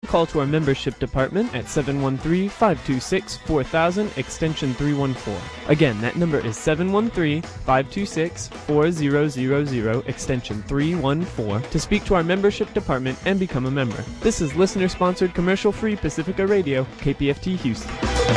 call to our membership department at 713-526-4000, extension 314. Again, that number is 713-526-4000, extension 314, to speak to our membership department and become a member. This is listener-sponsored, commercial-free Pacifica Radio, KPFT Houston.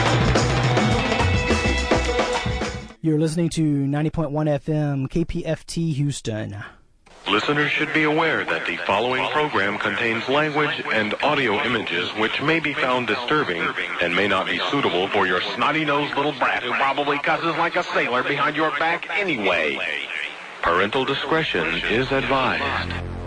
You're listening to 90.1 FM, KPFT Houston. Listeners should be aware that the following program contains language and audio images which may be found disturbing and may not be suitable for your snotty-nosed little brat who probably cusses like a sailor behind your back anyway. Parental discretion is advised.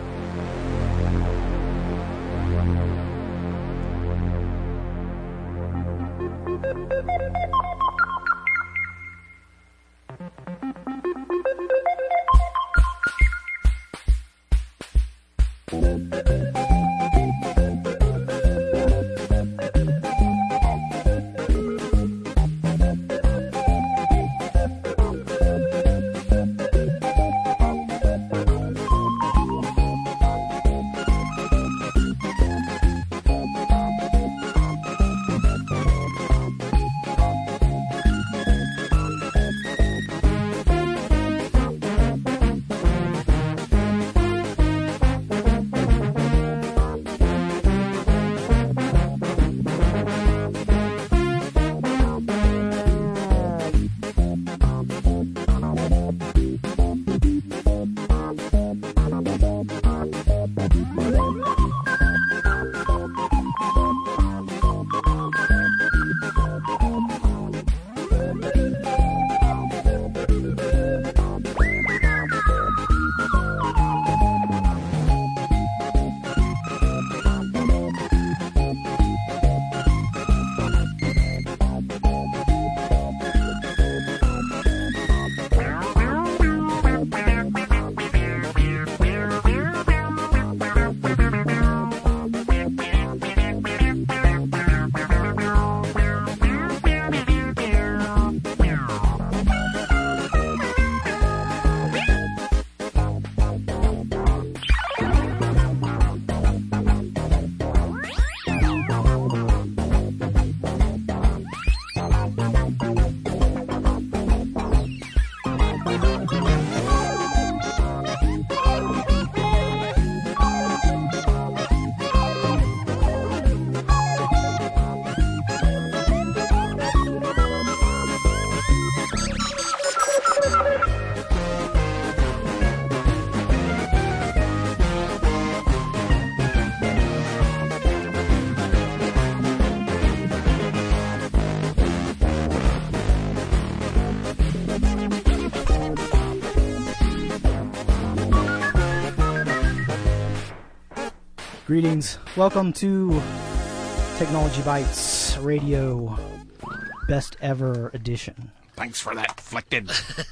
Greetings. Welcome to Technology Bites Radio Best Ever Edition. Thanks for that, Flicked.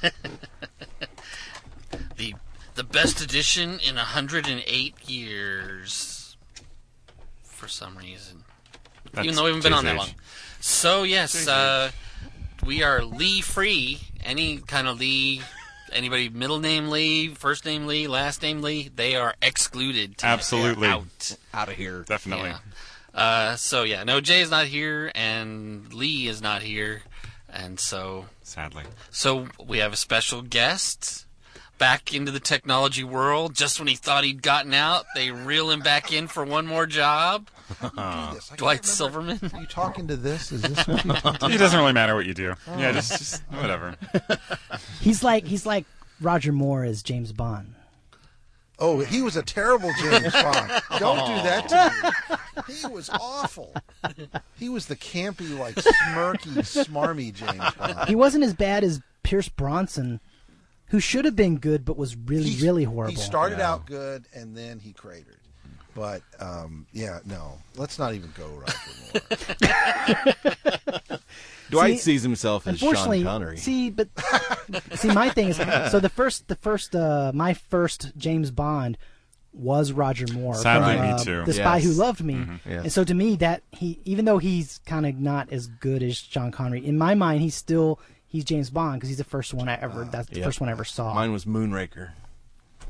The best edition in 108 years. For some reason. Even though we haven't been on that long. So, yes, we are Lee-free. Any kind of Lee... Anybody middle name Lee, first name Lee, last name Lee, they are excluded. Absolutely. Out of here. Definitely. Yeah. No, Jay is not here, and Lee is not here, and so... Sadly. So we have a special guest back into the technology world. Just when he thought he'd gotten out, they reel him back in for one more job. Dwight Silverman. Are you talking to this? Is this what you're talking It doesn't really matter what you do. Oh. Yeah, just whatever. He's like Roger Moore as James Bond. Oh, he was a terrible James Bond. Don't do that to me. He was awful. He was the campy, like, smirky, smarmy James Bond. He wasn't as bad as Pierce Bronson, who should have been good but was really horrible. He started out good, and then he cratered. But, let's not even go Roger Moore. Dwight sees himself as Sean Connery. My thing is, so my first James Bond was Roger Moore. Sadly, from, me too. The Spy Who Loved Me. Mm-hmm. Yes. And so to me, that even though he's kind of not as good as Sean Connery, in my mind, he's James Bond because he's the first one I ever. That's the first one I ever saw. Mine was Moonraker.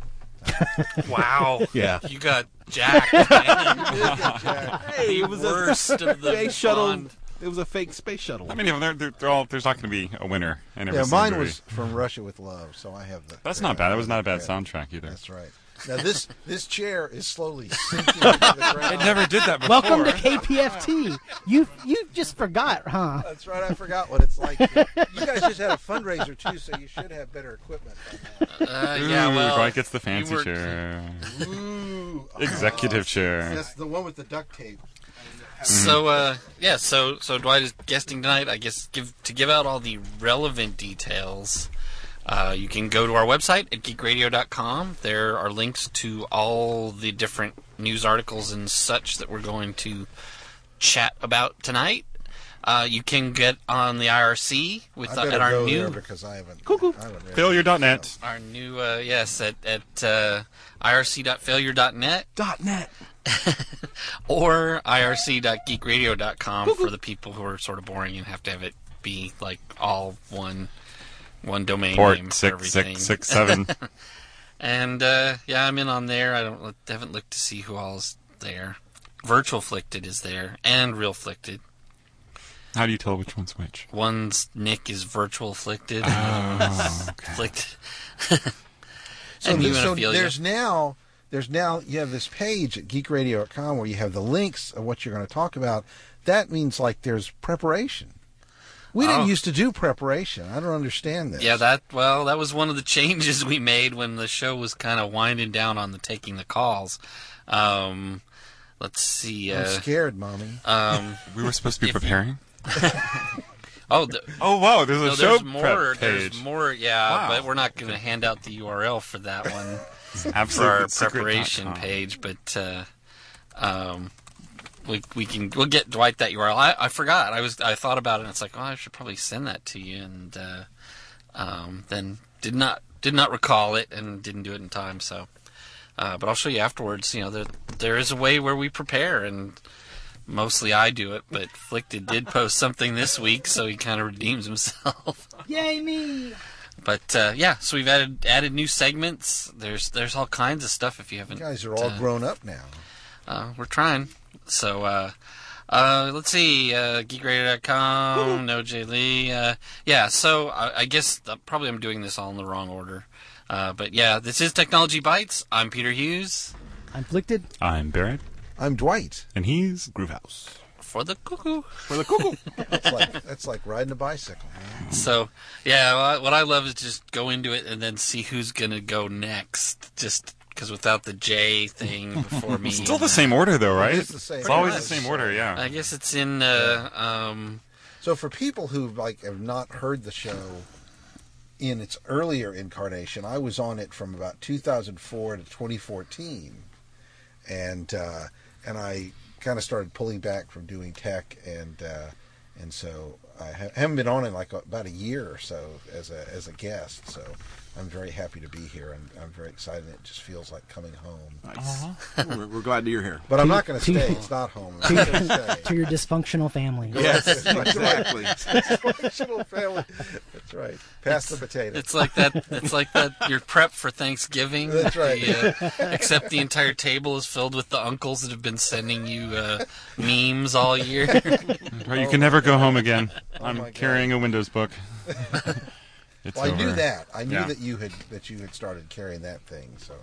Wow. Yeah. You got jacked, man. Hey, it was Worst of the space shuttle. Bond. It was a fake space shuttle. I mean, they're all. There's not going to be a winner in every Yeah, single mine movie. was From Russia with Love, so I have the. That's not bad. That was not a bad soundtrack either. That's right. Now this chair is slowly sinking into the ground. It never did that before. Welcome to KPFT. You just forgot, huh? That's right. I forgot what it's like. You guys just had a fundraiser too, so you should have better equipment. Yeah, Ooh, well, Dwight gets the fancy you were- chair. Ooh, Executive chair. That's the one with the duct tape. So so Dwight is guesting tonight. I guess to give out all the relevant details, you can go to our website at geekradio.com. There are links to all the different news articles and such that we're going to chat about tonight. You can get on the IRC with I better at our go new there because I haven't. Cuckoo. I haven't read Failure.net. our new yes at irc.failure.net. .net. Or irc.geekradio.com for the people who are sort of boring and have to have it be like all one domain name Port for everything. 6667. And yeah, I'm in on there. Haven't looked to see who all's there. Virtual Flicted is there and Real Flicted. How do you tell which one's which? One's nick is Virtual Flicted. Oh, okay. Flicked. So, And so Uniphilia. there's now you have this page at geekradio.com where you have the links of what you're going to talk about. That means like there's preparation. We didn't used to do preparation. I don't understand this. Yeah, that was one of the changes we made when the show was kind of winding down on the taking the calls. Let's see. I'm scared, Mommy. We were supposed to be preparing? Oh, Oh, wow. There's a show there's more. prep There's page. more. Yeah, Wow. but we're not going to hand out the URL for that one for Absolutely. our preparation page. But we'll get Dwight that URL. I forgot. I thought about it. And it's like, oh, I should probably send that to you, and then did not recall it and didn't do it in time. So, but I'll show you afterwards. You know, there is a way where we prepare and. Mostly I do it, but Flickted did post something this week, so he kind of redeems himself. Yay me! But yeah, so we've added new segments. There's all kinds of stuff if you haven't. You guys are all grown up now. We're trying. So let's see, geekradio.com, no Jay Lee. Yeah, so I guess probably I'm doing this all in the wrong order. But yeah, this is Technology Bites. I'm Peter Hughes. I'm Flickted. I'm Barrett. I'm Dwight. And he's Groovehouse. For the cuckoo. For the cuckoo. That's like riding a bicycle, man. So, yeah, what I love is just go into it and then see who's going to go next. Just because without the J thing before me. Still the same order, though, right? It's the same. It's always the Pretty same much. order, yeah. I guess it's in. So for people who have not heard the show in its earlier incarnation, I was on it from about 2004 to 2014, and I kind of started pulling back from doing tech, and so I haven't been on in like about a year or so as a guest. So I'm very happy to be here, and I'm very excited. It just feels like coming home. Nice. We're glad you're here. But I'm not going to stay. It's not home. I'm not going to To stay. your dysfunctional family. Yes, exactly. Dysfunctional family. That's right. Pass the potato. It's like that. It's like that. You're prepped for Thanksgiving. That's right. Except the entire table is filled with the uncles that have been sending you memes all year. Right, you can never go home again. my I'm God. carrying a Windows book. It's Well, I knew over. that. I knew Yeah. that you had started carrying that thing. So,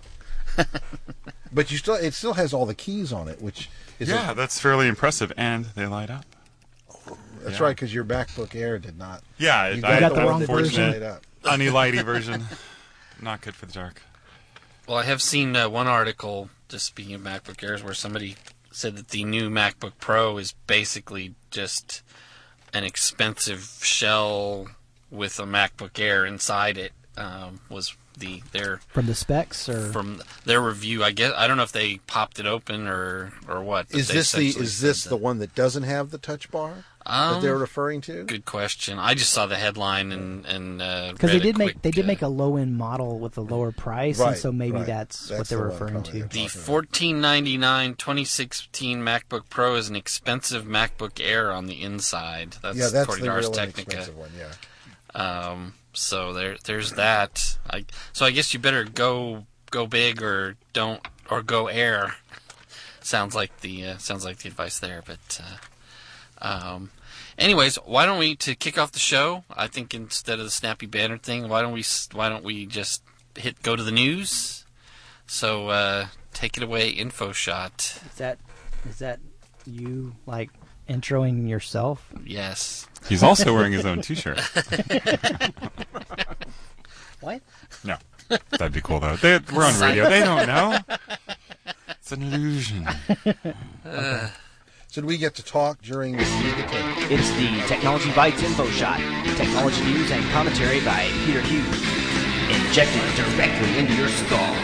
but it still has all the keys on it, which is Yeah, that's fairly impressive, and they light up. that's yeah. right because your MacBook Air did not. Yeah, You got the one wrong that didn't version. light up. unlighty version. Not good for the dark. Well, I have seen one article, just speaking of MacBook Airs, where somebody said that the new MacBook Pro is basically just an expensive shell with a MacBook Air inside it. Was their From the specs, or from their review? I guess I don't know if they popped it open or what. but Is they this essentially the said one that doesn't have the touch bar that they're referring to? Good question. I just saw the headline and because they did make a low end model with a lower price, and Right, so maybe right. that's what That's they're the one referring probably to. they're the talking about. $1499 2016 MacBook Pro is an expensive MacBook Air on the inside. That's Yeah, that's according the to Ars real Technica. inexpensive one. Yeah. So there's that. So I guess you better go go big or don't, or go air. Sounds like the advice there. But anyways, why don't we, to kick off the show? I think instead of the snappy banner thing, why don't we just go to the news? So take it away, InfoShot. Is that you like introing yourself? Yes. He's also wearing his own T-shirt. What? No, that'd be cool though. We're on radio. They don't know. It's an illusion. So do we get to talk during the Sneak Attack? It's the Technology Bites Info Shot. Technology news and commentary by Peter Hughes. Injected directly into your skull.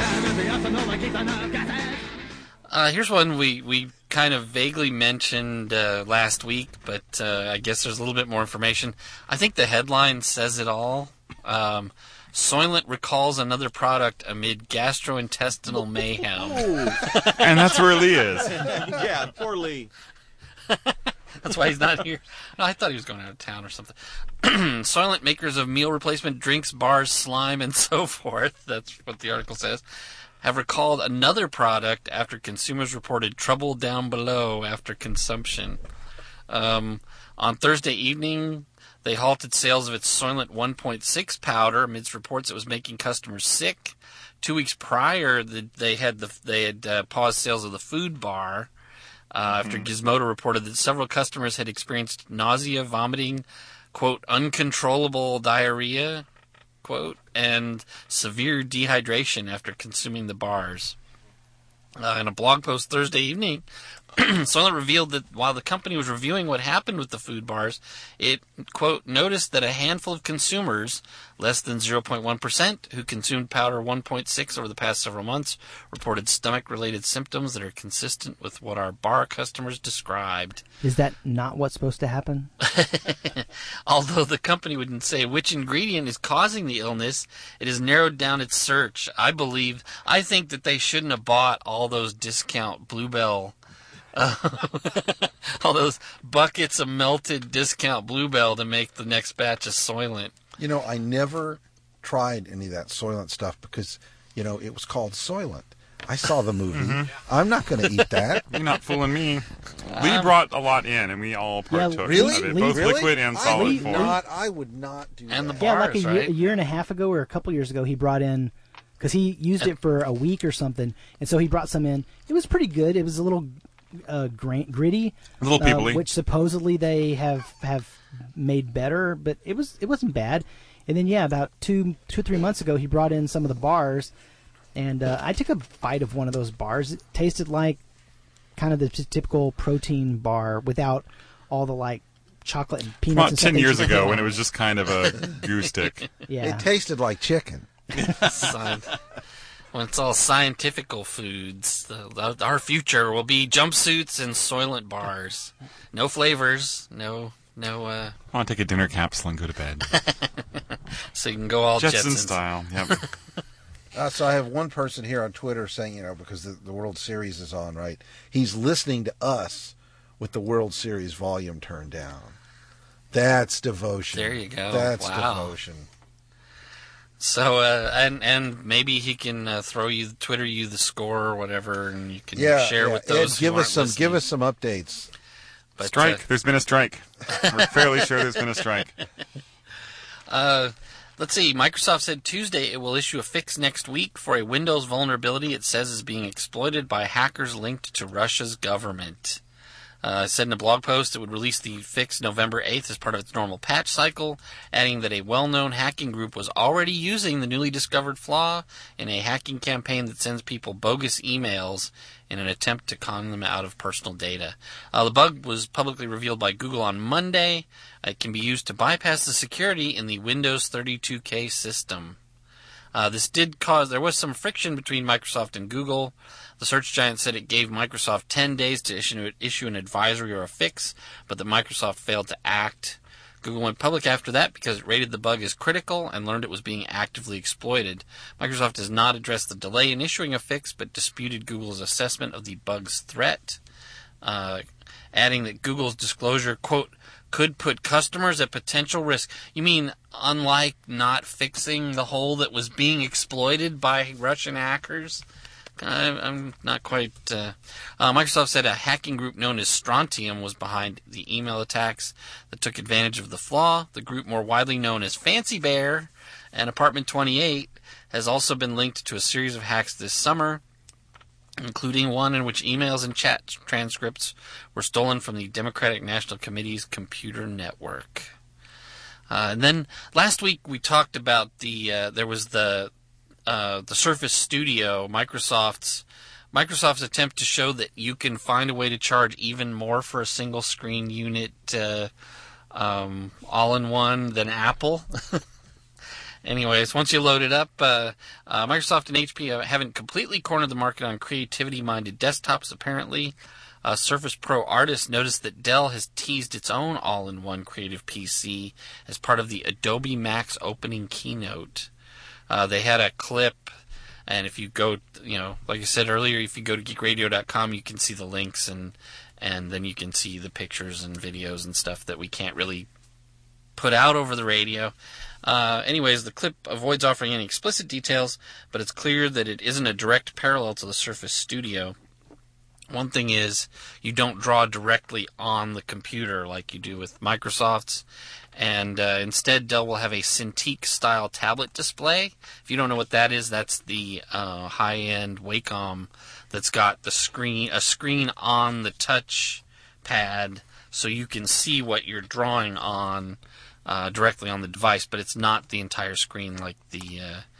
Here's one we kind of vaguely mentioned last week, but I guess there's a little bit more information. I think the headline says it all. Soylent recalls another product amid gastrointestinal mayhem. And that's where Lee is. Yeah, poor Lee. That's why he's not here. No, I thought he was going out of town or something. Soylent, makers of meal replacement drinks, bars, slime, and so forth, that's what the article says, have recalled another product after consumers reported trouble down below after consumption. On Thursday evening, they halted sales of its Soylent 1.6 powder amidst reports it was making customers sick. 2 weeks prior, they had paused sales of the food bar after Gizmodo reported that several customers had experienced nausea, vomiting, quote, uncontrollable diarrhea, quote, and severe dehydration after consuming the bars. In a blog post Thursday evening, Soylent revealed that while the company was reviewing what happened with the food bars, it, quote, noticed that a handful of consumers, less than 0.1%, who consumed powder 1.6 over the past several months, reported stomach-related symptoms that are consistent with what our bar customers described. Is that not what's supposed to happen? Although the company wouldn't say which ingredient is causing the illness, it has narrowed down its search. I think that they shouldn't have bought all those discount Bluebell, all those buckets of melted discount Bluebell to make the next batch of Soylent. You know, I never tried any of that Soylent stuff because, you know, it was called Soylent. I saw the movie. Mm-hmm. I'm not going to eat that. You're not fooling me. Lee brought a lot in, and we all partook really? of it, Lee, both really? liquid and solid form. I would not do And that. the Yeah, bars, like right? a year and a half ago or a couple years ago, he brought in, because he used it for a week or something, and so he brought some in. It was pretty good. It was a little gritty, A little peoply. which supposedly they have made better, but it wasn't bad. And then about 2 or 3 months ago, he brought in some of the bars, and I took a bite of one of those bars. It tasted like kind of the typical protein bar without all the like chocolate and peanuts. About and stuff 10 that years you ago, put when on. it was just kind of a glue stick. Yeah. It tasted like chicken. When it's all scientifical foods, our future will be jumpsuits and Soylent bars. No flavors, no. I want to take a dinner capsule and go to bed. So you can go all Jetson Jetsons. style. Yep. So I have one person here on Twitter saying, you know, because the World Series is on, right? He's listening to us with the World Series volume turned down. That's devotion. There you go. That's Wow. devotion. So and maybe he can Twitter you the score or whatever, and you can share with those. Ed, give who us aren't some listening. updates. But, Strike. There's been a strike. We're fairly sure there's been a strike. Let's see. Microsoft said Tuesday it will issue a fix next week for a Windows vulnerability it says is being exploited by hackers linked to Russia's government. It said in a blog post it would release the fix November 8th as part of its normal patch cycle, adding that a well-known hacking group was already using the newly discovered flaw in a hacking campaign that sends people bogus emails in an attempt to con them out of personal data. The bug was publicly revealed by Google on Monday. It can be used to bypass the security in the Windows 32K system. This did cause, there was some friction between Microsoft and Google. The search giant said it gave Microsoft 10 days to issue an advisory or a fix, but that Microsoft failed to act. Google went public after that because it rated the bug as critical and learned it was being actively exploited. Microsoft has not addressed the delay in issuing a fix, but disputed Google's assessment of the bug's threat. adding that Google's disclosure, quote, could put customers at potential risk. You mean unlike not fixing the hole that was being exploited by Russian hackers? I'm not quite... Microsoft said a hacking group known as Strontium was behind the email attacks that took advantage of the flaw. The group more widely known as Fancy Bear and Apartment 28 has also been linked to a series of hacks this summer, including one in which emails and chat transcripts were stolen from the Democratic National Committee's computer network. And then last week we talked about there was the Surface Studio, Microsoft's attempt to show that you can find a way to charge even more for a single screen unit all-in-one than Apple. Anyways, once you load it up, Microsoft and HP haven't completely cornered the market on creativity-minded desktops, apparently. Surface Pro artists noticed that Dell has teased its own all-in-one creative PC as part of the Adobe Max opening keynote. They had a clip, and if you go, like I said earlier, if you go to geekradio.com, you can see the links, and then you can see the pictures and videos and stuff that we can't really put out over the radio. Anyways, the clip avoids offering any explicit details, but it's clear that it isn't a direct parallel to the Surface Studio. One thing is, you don't draw directly on the computer like you do with Microsoft's, and instead Dell will have a Cintiq-style tablet display. If you don't know what that is, that's the high-end Wacom that's got a screen on the touch pad, so you can see what you're drawing on directly on the device, but it's not the entire screen like the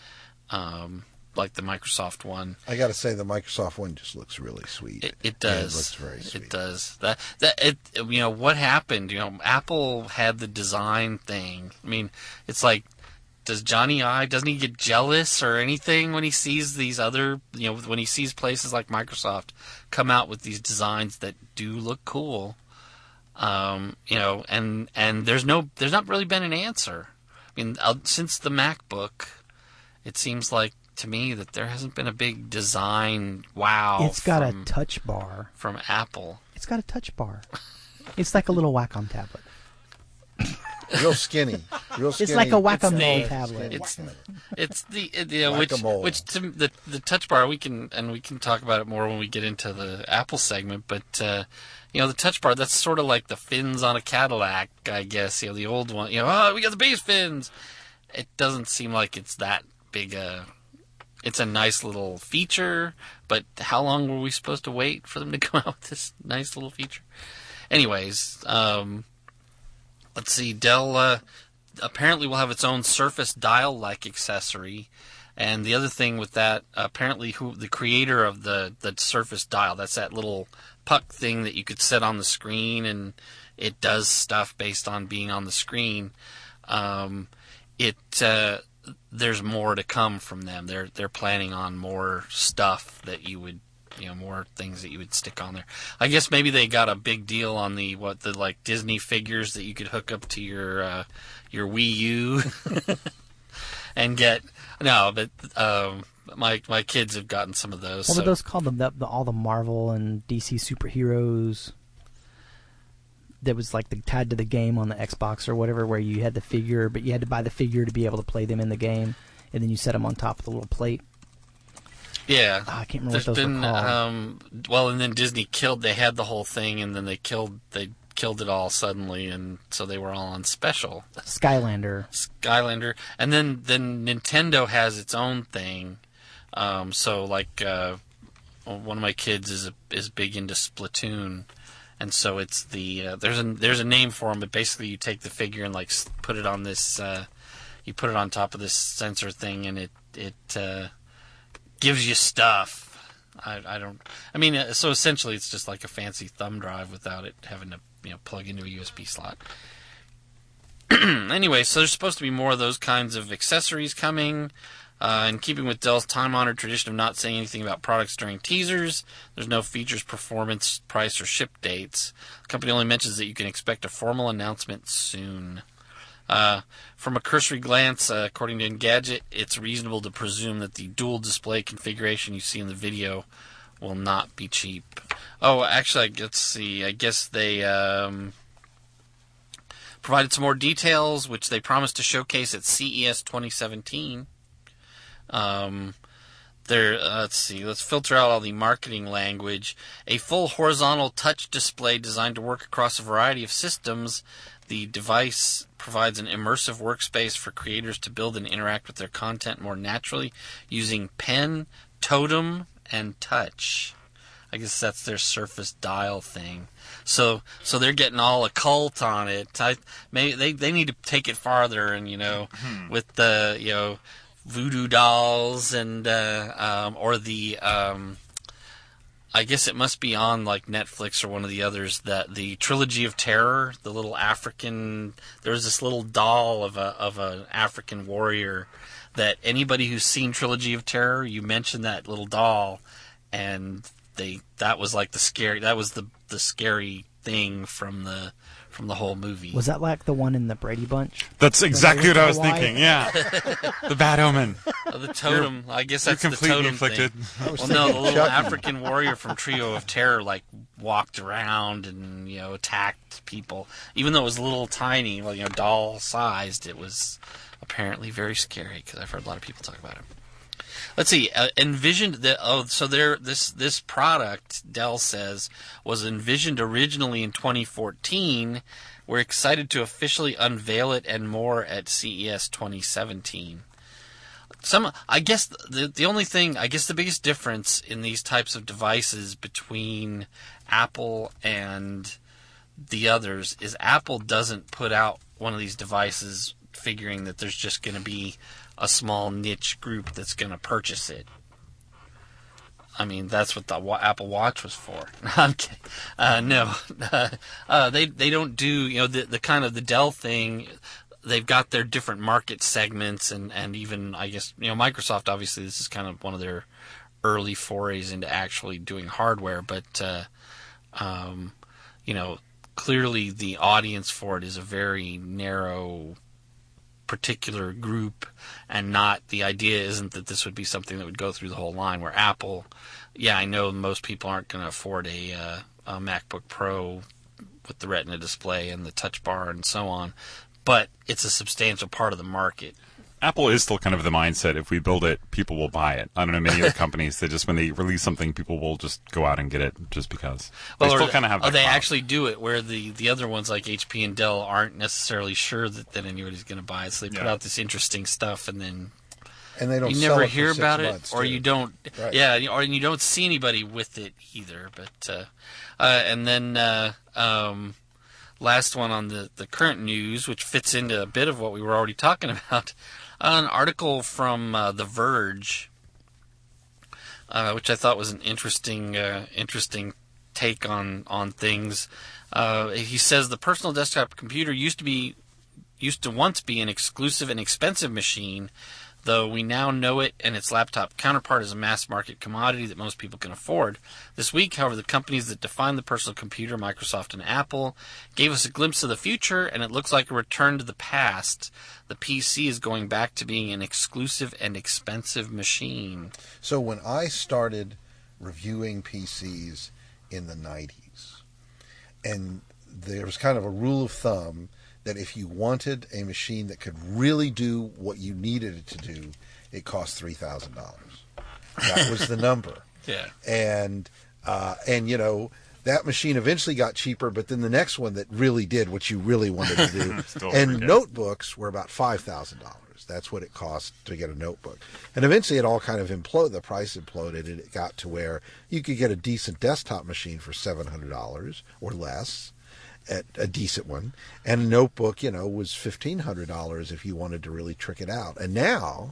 Microsoft one. I got to say, the Microsoft one just looks really sweet. It does. It looks very sweet. It does. What happened? Apple had the design thing. I mean, it's like, does Johnny Ive, doesn't he get jealous or anything when he sees these other, when he sees places like Microsoft come out with these designs that do look cool? And there's not really been an answer. I mean, since the MacBook, it seems like to me that there hasn't been a big design wow. It's got a touch bar from Apple. It's got a touch bar. It's like a little Wacom tablet. Real skinny. It's like a Whack-A-Mole tablet. It's the touch bar we can talk about it more when we get into the Apple segment, but the touch bar, that's sort of like the fins on a Cadillac, I guess. The old one. We got the base fins. It doesn't seem like it's that big a. It's a nice little feature, but how long were we supposed to wait for them to come out with this nice little feature? Anyways, let's see. Dell apparently will have its own Surface Dial-like accessory. And the other thing with that, apparently the creator of the Surface Dial, that's that little puck thing that you could set on the screen and it does stuff based on being on the screen. There's more to come from them. They're planning on more stuff that you would, more things that you would stick on there. I guess maybe they got a big deal on the Disney figures that you could hook up to your Wii U and get. No, but my kids have gotten some of those. What were those called? All the Marvel and DC superheroes. That was tied to the game on the Xbox or whatever, where you had the figure, but you had to buy the figure to be able to play them in the game, and then you set them on top of the little plate. Yeah, I can't remember what those were called. And then Disney they had the whole thing, and then they killed it all suddenly, and so they were all on special. Skylander, and then Nintendo has its own thing. One of my kids is big into Splatoon. And so it's there's a name for them, but basically you take the figure and put it on this you put it on top of this sensor thing, and it gives you stuff. So essentially it's just like a fancy thumb drive without it having to plug into a USB slot. Anyway, so there's supposed to be more of those kinds of accessories coming. In keeping with Dell's time-honored tradition of not saying anything about products during teasers, there's no features, performance, price, or ship dates. The company only mentions that you can expect a formal announcement soon. From a cursory glance, according to Engadget, it's reasonable to presume that the dual display configuration you see in the video will not be cheap. Oh, actually, let's see. I guess they provided some more details, which they promised to showcase at CES 2017. Let's see. Let's filter out all the marketing language. A full horizontal touch display designed to work across a variety of systems. The device provides an immersive workspace for creators to build and interact with their content more naturally using pen, totem, and touch. I guess that's their Surface Dial thing. So they're getting all occult on it. Maybe they need to take it farther, and with the voodoo dolls and or the I guess it must be on like Netflix or one of the others, that the Trilogy of Terror, the little African, there's this little doll of an African warrior that anybody who's seen Trilogy of Terror, you mention that little doll, and that was like the scary thing from the whole movie. Was that like the one in the Brady Bunch? That's exactly what I was thinking. Yeah, the Bad Omen. The totem. I guess that's the totem inflicted. thing. Well, no, the little African warrior from Trio of Terror walked around and attacked people. Even though it was a little tiny, doll sized, it was apparently very scary because I've heard a lot of people talk about it. Let's see. Envisioned this product, Dell says, was envisioned originally in 2014. We're excited to officially unveil it and more at CES 2017. I guess the only thing, I guess the biggest difference in these types of devices between Apple and the others is Apple doesn't put out one of these devices figuring that there's just going to be a small niche group that's going to purchase it. I mean, that's what the Apple Watch was for. I'm kidding. No, they don't do the kind of the Dell thing. They've got their different market segments, and even I guess Microsoft. Obviously, this is kind of one of their early forays into actually doing hardware, but clearly the audience for it is a very narrow, particular group, and not, the idea isn't that this would be something that would go through the whole line, where Apple, I know most people aren't going to afford a MacBook Pro with the Retina display and the Touch Bar and so on, but it's a substantial part of the market. Apple is still kind of the mindset, if we build it, people will buy it. I don't know many other companies that just, when they release something, people will just go out and get it just because. They still kind of have that they clout. actually do it, where the other ones like HP and Dell aren't necessarily sure that anybody's going to buy it, so they put out this interesting stuff, and then they don't you sell never it for hear 6 about months, it, or too. you don't, Right. or you don't see anybody with it either. But and then last one on the current news, which fits into a bit of what we were already talking about. An article from The Verge, which I thought was an interesting take on things. He says the personal desktop computer used to once be an exclusive and expensive machine, though we now know it and its laptop counterpart is a mass market commodity that most people can afford. This week, however, the companies that define the personal computer, Microsoft and Apple, gave us a glimpse of the future, and it looks like a return to the past. The PC is going back to being an exclusive and expensive machine. So when I started reviewing PCs in the 90s, and there was kind of a rule of thumb that if you wanted a machine that could really do what you needed it to do, it cost $3,000. That was the number. Yeah. And that machine eventually got cheaper, but then the next one that really did what you really wanted to do. And notebooks were about $5,000. That's what it cost to get a notebook. And eventually it all kind of imploded. The price imploded, and it got to where you could get a decent desktop machine for $700 or less. At a decent one, and a notebook, was $1,500 if you wanted to really trick it out. And now,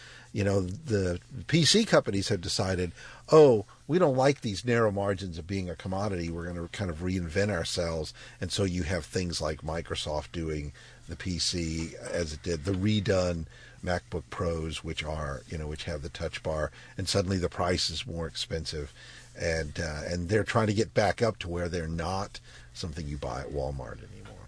the PC companies have decided, we don't like these narrow margins of being a commodity. We're going to kind of reinvent ourselves. And so you have things like Microsoft doing the PC as it did, the redone MacBook Pros, which have the Touch Bar, and suddenly the price is more expensive, and they're trying to get back up to where they're not something you buy at Walmart anymore.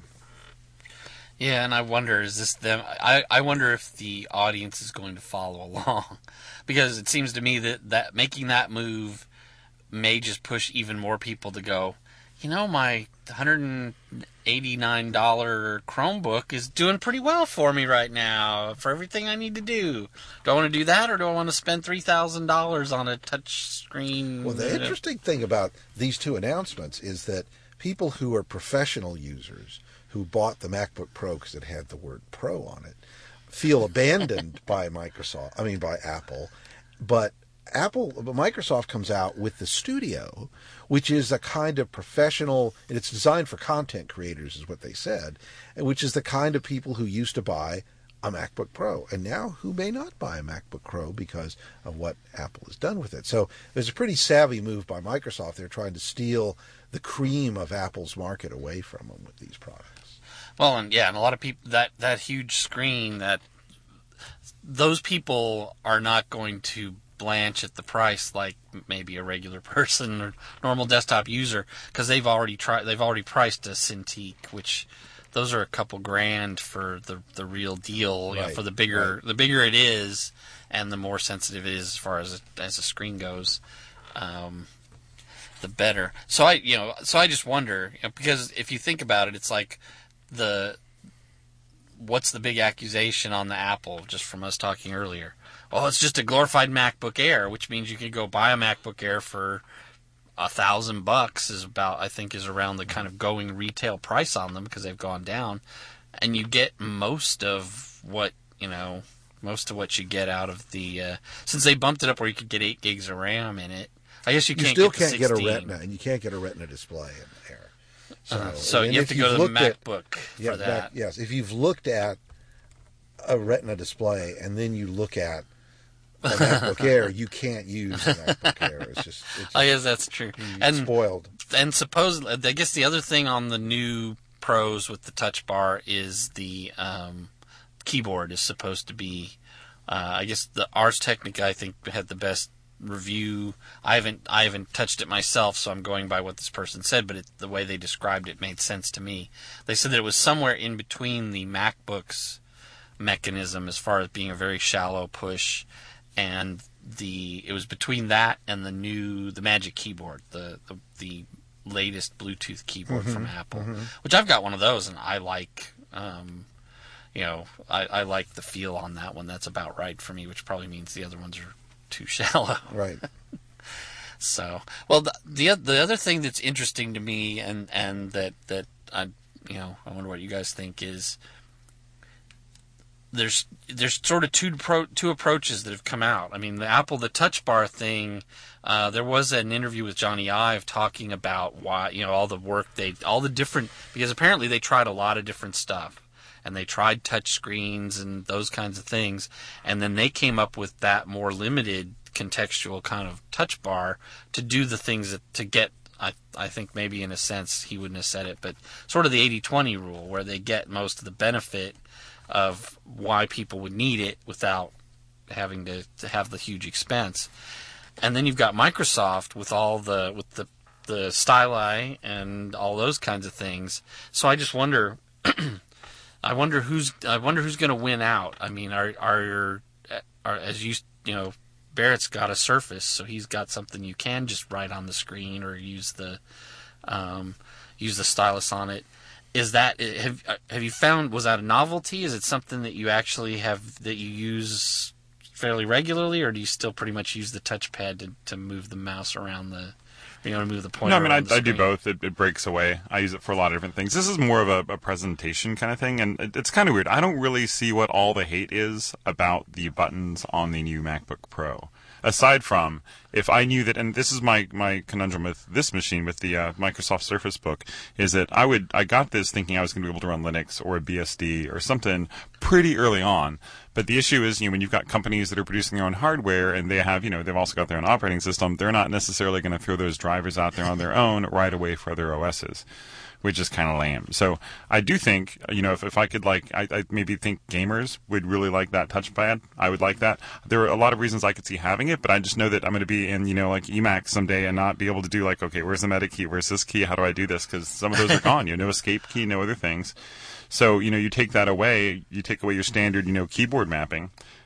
Yeah, and I wonder, is this them? I wonder if the audience is going to follow along, because it seems to me that making that move may just push even more people to go, my $189 Chromebook is doing pretty well for me right now for everything I need to do. Do I want to do that, or do I want to spend $3,000 on a touch screen? Well, the interesting thing about these two announcements is that people who are professional users who bought the MacBook Pro because it had the word Pro on it feel abandoned by Apple, but Microsoft comes out with the Studio, which is a kind of professional, and it's designed for content creators, is what they said, which is the kind of people who used to buy a MacBook Pro, and now who may not buy a MacBook Pro because of what Apple has done with it. So there's a pretty savvy move by Microsoft. They're trying to steal the cream of Apple's market away from them with these products. Well, and a lot of people, that huge screen, those people are not going to blanch at the price like maybe a regular person or normal desktop user, because they've already priced a Cintiq, which those are a couple grand for the real deal. Right. For the bigger it is, and the more sensitive it is as far as a screen goes, the better. So I just wonder, because if you think about it, it's like what's the big accusation on the Apple, just from us talking earlier? Oh, it's just a glorified MacBook Air, which means you could go buy a MacBook Air for $1,000 is around the kind of going retail price on them, because they've gone down, and you get most of what you get out of the since they bumped it up where you could get 8 gigs of RAM in it. I guess you can't get a Retina, and you can't get a Retina display in Air. So you have to go to the MacBook for that. Yes, if you've looked at a Retina display and then you look at a MacBook Air, you can't use a MacBook Air. It's just I guess that's true. It's spoiled. And supposedly, I guess the other thing on the new Pros with the Touch Bar is the keyboard is supposed to be. I guess the Ars Technica, I think, had the best review. I haven't touched it myself, so I'm going by what this person said, but the way they described it made sense to me. They said that it was somewhere in between the MacBook's mechanism as far as being a very shallow push, and it was between that and the Magic Keyboard, the latest Bluetooth keyboard from Apple, which I've got one of those, and I like. I like the feel on that one. That's about right for me, which probably means the other ones are too shallow. Right. So, well, the other thing that's interesting to me, and that I wonder what you guys think, is there's sort of two approaches that have come out. I mean, the Touch Bar thing. There was an interview with Johnny Ive talking about why all the work because apparently they tried a lot of different stuff, and they tried touch screens and those kinds of things, and then they came up with that more limited contextual kind of Touch Bar to do the things to get. I think maybe in a sense he wouldn't have said it, but sort of the 80-20 rule, where they get most of the benefit of why people would need it without having to have the huge expense. And then you've got Microsoft with the styli and all those kinds of things. So I just wonder, I wonder who's going to win out. I mean, are as Barrett's got a Surface, so he's got something you can just write on the screen or use the stylus on it. Is that have you found, was that a novelty? Is it something that you actually that you use fairly regularly, or do you still pretty much use the touchpad to move the mouse around to move the pointer? No, I mean, I do both. It breaks away. I use it for a lot of different things. This is more of a presentation kind of thing, and it's kind of weird. I don't really see what all the hate is about the buttons on the new MacBook Pro. Aside from, if I knew that, and this is my conundrum with this machine, with the Microsoft Surface Book, is that I got this thinking I was going to be able to run Linux or a BSD or something pretty early on. But the issue is, when you've got companies that are producing their own hardware and they have, they've also got their own operating system, they're not necessarily going to throw those drivers out there on their own right away for other OSs, which is kind of lame. So I do think, if I could, I maybe think gamers would really like that touchpad. I would like that. There are a lot of reasons I could see having it, but I just know that I'm going to be in, Emacs someday and not be able to do okay, where's the meta key? Where's this key? How do I do this? Because some of those are gone. No escape key, no other things. So, you take that away, you take away your standard, keyboard mapping,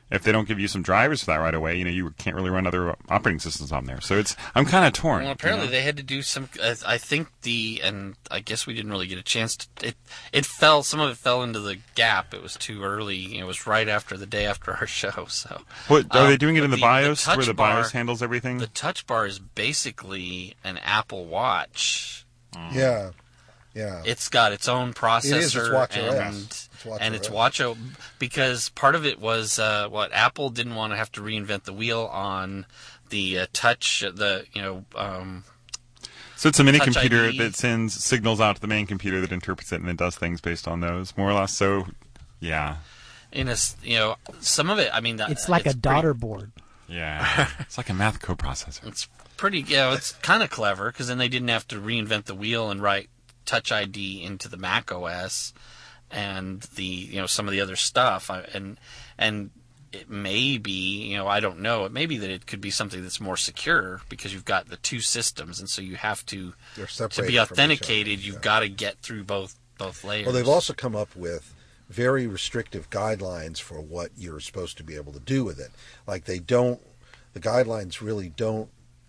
if they don't give you some drivers for that right away, you can't really run other operating systems on there. So I'm kind of torn. Well, apparently they had to do some. I think and I guess we didn't really get a chance to. It fell. Some of it fell into the gap. It was too early. It was right after the day after our show. So what are they doing it in the BIOS where the BIOS handles everything? The touch bar is basically an Apple Watch. Yeah. It's got its own processor. It is. It's WatchOS. It's WatchOS, because part of it was what Apple didn't want to have to reinvent the wheel on the touch. So it's a mini computer ID. that sends signals out to the main computer that interprets it and then does things based on those, more or less. So, yeah. Some of it. I mean, it's like a daughter board. Yeah, it's like a math coprocessor. It's pretty. It's kind of clever, because then they didn't have to reinvent the wheel and write Touch ID into the Mac OS and the some of the other stuff. And it may be, I don't know. It may be that it could be something that's more secure, because you've got the two systems, and so you have to be authenticated. You've got to get through both layers. Well, they've also come up with very restrictive guidelines for what you're supposed to be able to do with it. Like the guidelines really don't.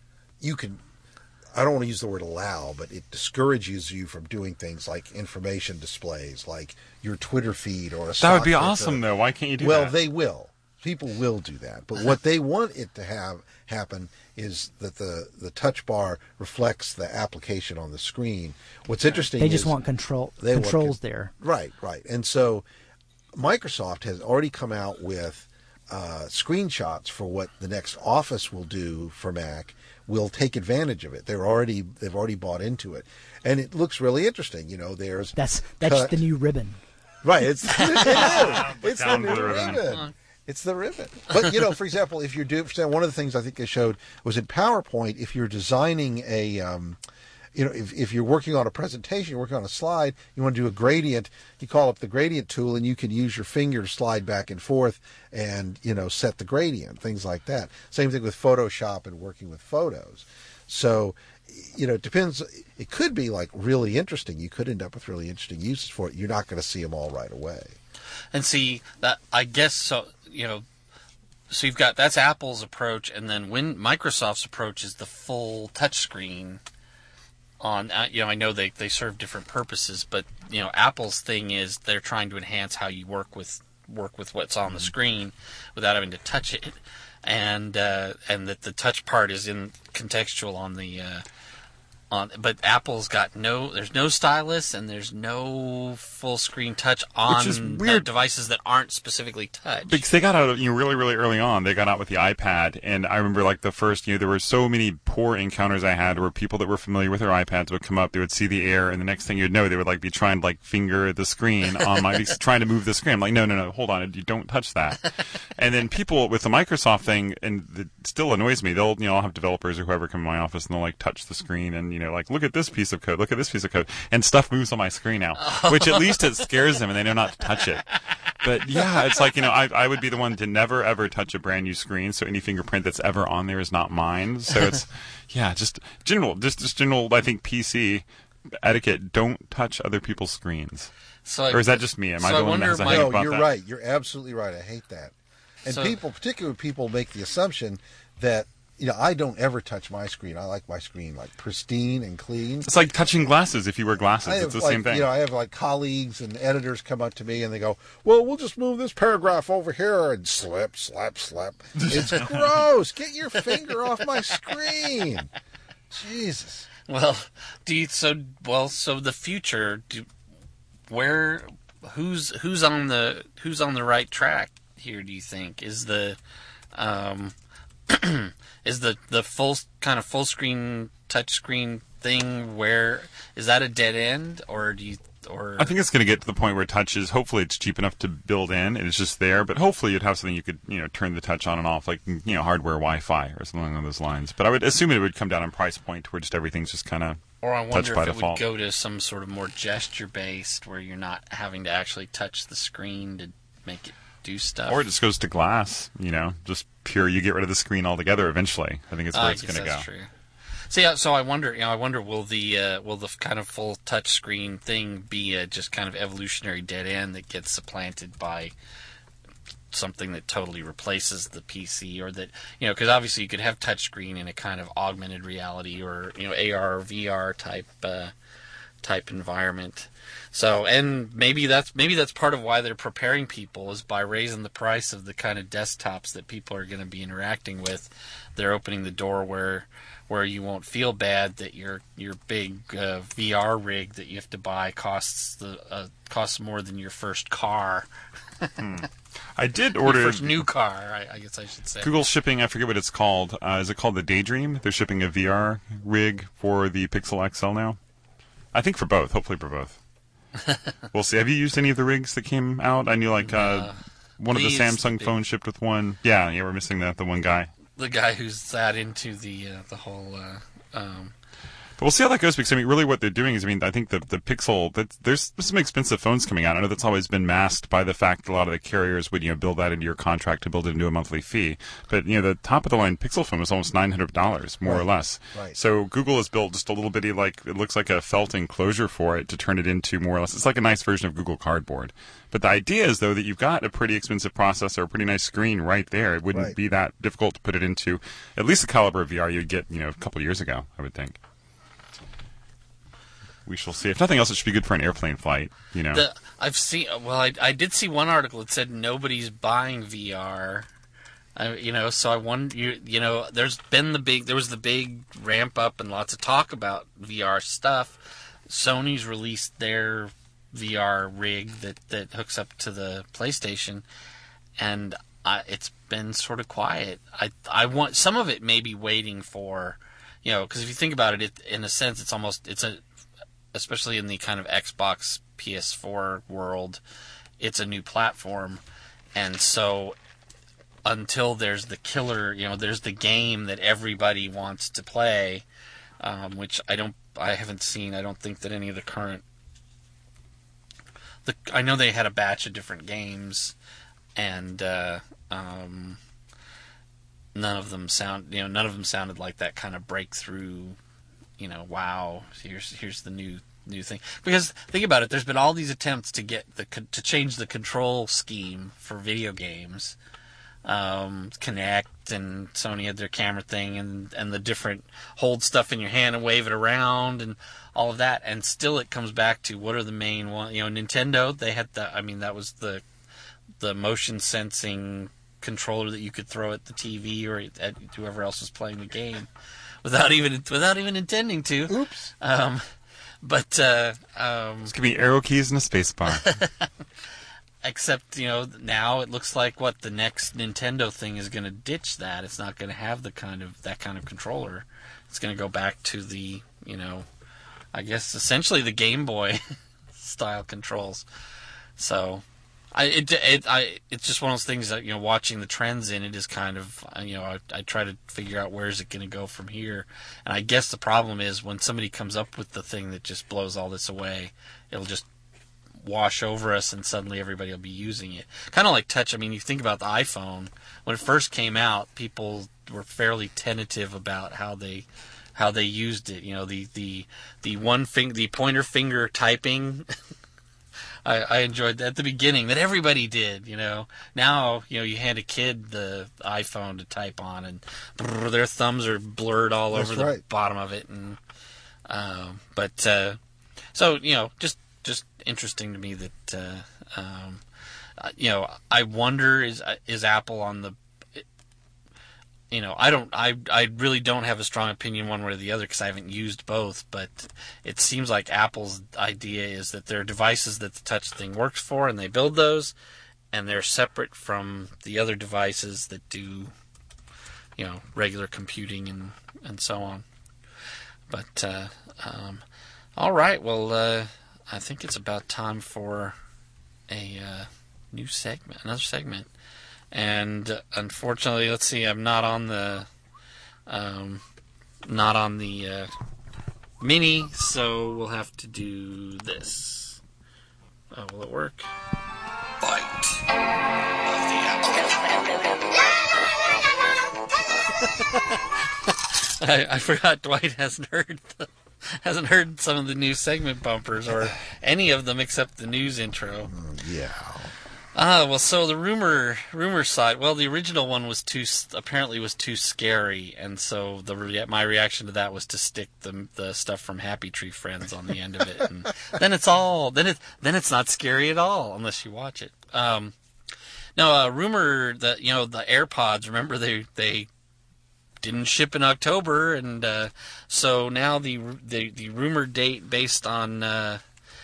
I don't want to use the word allow, but it discourages you from doing things like information displays, like your Twitter feed or a That would be awesome, though. Why can't you do that? Well, they will. People will do that. But what they want it to happen is that the touch bar reflects the application on the screen. What's interesting they is just want controls there. Right. And so Microsoft has already come out with screenshots for what the next Office will do for Mac. Will take advantage of it. They've already bought into it, and it looks really interesting. There's that's the new ribbon. Right. It's the new ribbon. It's the ribbon. But for example, if you're doing one of the things I think they showed was in PowerPoint. If you're designing a if you're working on a presentation, you're working on a slide, you want to do a gradient, you call up the gradient tool, and you can use your finger to slide back and forth and, set the gradient, things like that. Same thing with Photoshop and working with photos. So, it depends. It could be like really interesting. You could end up with really interesting uses for it. You're not going to see them all right away. And see, that I guess so, so you've got, that's Apple's approach, and then Microsoft's approach is the full touchscreen. I know they serve different purposes, but Apple's thing is they're trying to enhance how you work with what's on the screen without having to touch it, and that the touch part is in contextual on the but Apple's got there's no stylus and there's no full screen touch on devices that aren't specifically touch. Because they got out, really, really early on, they got out with the iPad, and I remember like the first, there were so many poor encounters I had where people that were familiar with their iPads would come up, they would see the error, and the next thing you'd know, they would be trying to finger the screen on trying to move the screen. I'm like, no, hold on, you don't touch that. And then people with the Microsoft thing, and it still annoys me, I'll have developers or whoever come in my office, and they'll touch the screen, and look at this piece of code, and stuff moves on my screen now, which at least it scares them and they know not to touch it. But yeah, it's like, I would be the one to never ever touch a brand new screen, so any fingerprint that's ever on there is not mine. So it's, just general, I think PC etiquette, don't touch other people's screens. Or is that just me? Am I the one that has a hang about that? No, you're right. You're absolutely right. I hate that. And particularly people make the assumption that, I don't ever touch my screen. I like my screen pristine and clean. It's like touching glasses if you wear glasses. It's the same thing. I have colleagues and editors come up to me and they go, well, we'll just move this paragraph over here and slap. It's gross. Get your finger off my screen. Jesus. Well, so the future, who's on the right track here, do you think? Is the is the full kind of full screen touch screen thing, where is that a dead end, or I think it's going to get to the point where touch is, hopefully it's cheap enough to build in and it's just there, but hopefully you'd have something you could turn the touch on and off, like hardware Wi-Fi or something along those lines. But I would assume it would come down in price point where just everything's just kind of or I wonder touch by if it default. would go to some sort of more gesture based where you're not having to actually touch the screen to make it do stuff. Or it just goes to glass, just pure. You get rid of the screen altogether eventually. I think it's where it's going to go. True. So I wonder, will the kind of full touch screen thing be a just kind of evolutionary dead end that gets supplanted by something that totally replaces the PC, or that, because obviously you could have touchscreen in a kind of augmented reality or AR or VR type environment. So, and maybe that's part of why they're preparing people, is by raising the price of the kind of desktops that people are going to be interacting with. They're opening the door where you won't feel bad that your big VR rig that you have to buy costs more than your first car. I did order your first new car, I guess I should say. Google's shipping, I forget what it's called. Is it called the Daydream? They're shipping a VR rig for the Pixel XL now. I think for both. Hopefully for both. We'll see. Have you used any of the rigs that came out? I knew one of the Samsung phones shipped with one. Yeah, we're missing the one guy. The guy who's that into the whole. But we'll see how that goes, because really what they're doing is, I think the Pixel, there's some expensive phones coming out. I know that's always been masked by the fact that a lot of the carriers would build that into your contract to build it into a monthly fee. But the top of the line Pixel phone was almost $900 more or less. Right. So Google has built just a little bitty, it looks like a felt enclosure for it to turn it into more or less. It's like a nice version of Google Cardboard. But the idea is, though, that you've got a pretty expensive processor, a pretty nice screen right there. It wouldn't be that difficult to put it into at least the caliber of VR you'd get a couple years ago, I would think. We shall see. If nothing else, it should be good for an airplane flight. I've seen. Well, I did see one article that said nobody's buying VR. So I wonder. There was the big ramp up and lots of talk about VR stuff. Sony's released their VR rig that hooks up to the PlayStation, and it's been sort of quiet. I want some of it maybe waiting for, because if you think about it, in a sense, especially in the kind of Xbox PS4 world, it's a new platform. And so until there's the killer, there's the game that everybody wants to play, which I haven't seen. I don't think that any of the current... I know they had a batch of different games, and none of them sounded like that kind of breakthrough, wow, here's the new thing. Because think about it, there's been all these attempts to get to change the control scheme for video games. Kinect and Sony had their camera thing, and the different hold stuff in your hand and wave it around and all of that, and still it comes back to what are the main one. Nintendo, they had that was the motion sensing controller that you could throw at the TV or at whoever else was playing the game. Without even intending to. Oops. Just give me arrow keys and a space bar. Except, now it looks like the next Nintendo thing is going to ditch that. It's not going to have that kind of controller. It's going to go back to the, I guess essentially the Game Boy style controls. So it's just one of those things that, watching the trends in it is kind of, I try to figure out where is it going to go from here. And I guess the problem is when somebody comes up with the thing that just blows all this away, it'll just wash over us and suddenly everybody will be using it. Kind of like touch. You think about the iPhone. When it first came out, people were fairly tentative about how they used it. The pointer finger typing. I enjoyed that at the beginning, that everybody did, Now, you hand a kid the iPhone to type on, and their thumbs are blurred all over the bottom of it. And so, just interesting to me that, I wonder, is Apple on the... I really don't have a strong opinion one way or the other because I haven't used both, but it seems like Apple's idea is that there are devices that the touch thing works for, and they build those, and they're separate from the other devices that do, regular computing and so on. But, all right, well, I think it's about time for another segment. And unfortunately, let's see, I'm not on the mini, so we'll have to do this. Oh, will it work? Bite of the apple. I forgot Dwight hasn't heard some of the new segment bumpers or any of them except the news intro. Yeah. Well, so the rumor side. Well, the original one was too scary, and so my reaction to that was to stick the stuff from Happy Tree Friends on the end of it, and then it's not scary at all unless you watch it. No, rumor that the AirPods. Remember they didn't ship in October, and so now the rumored date based on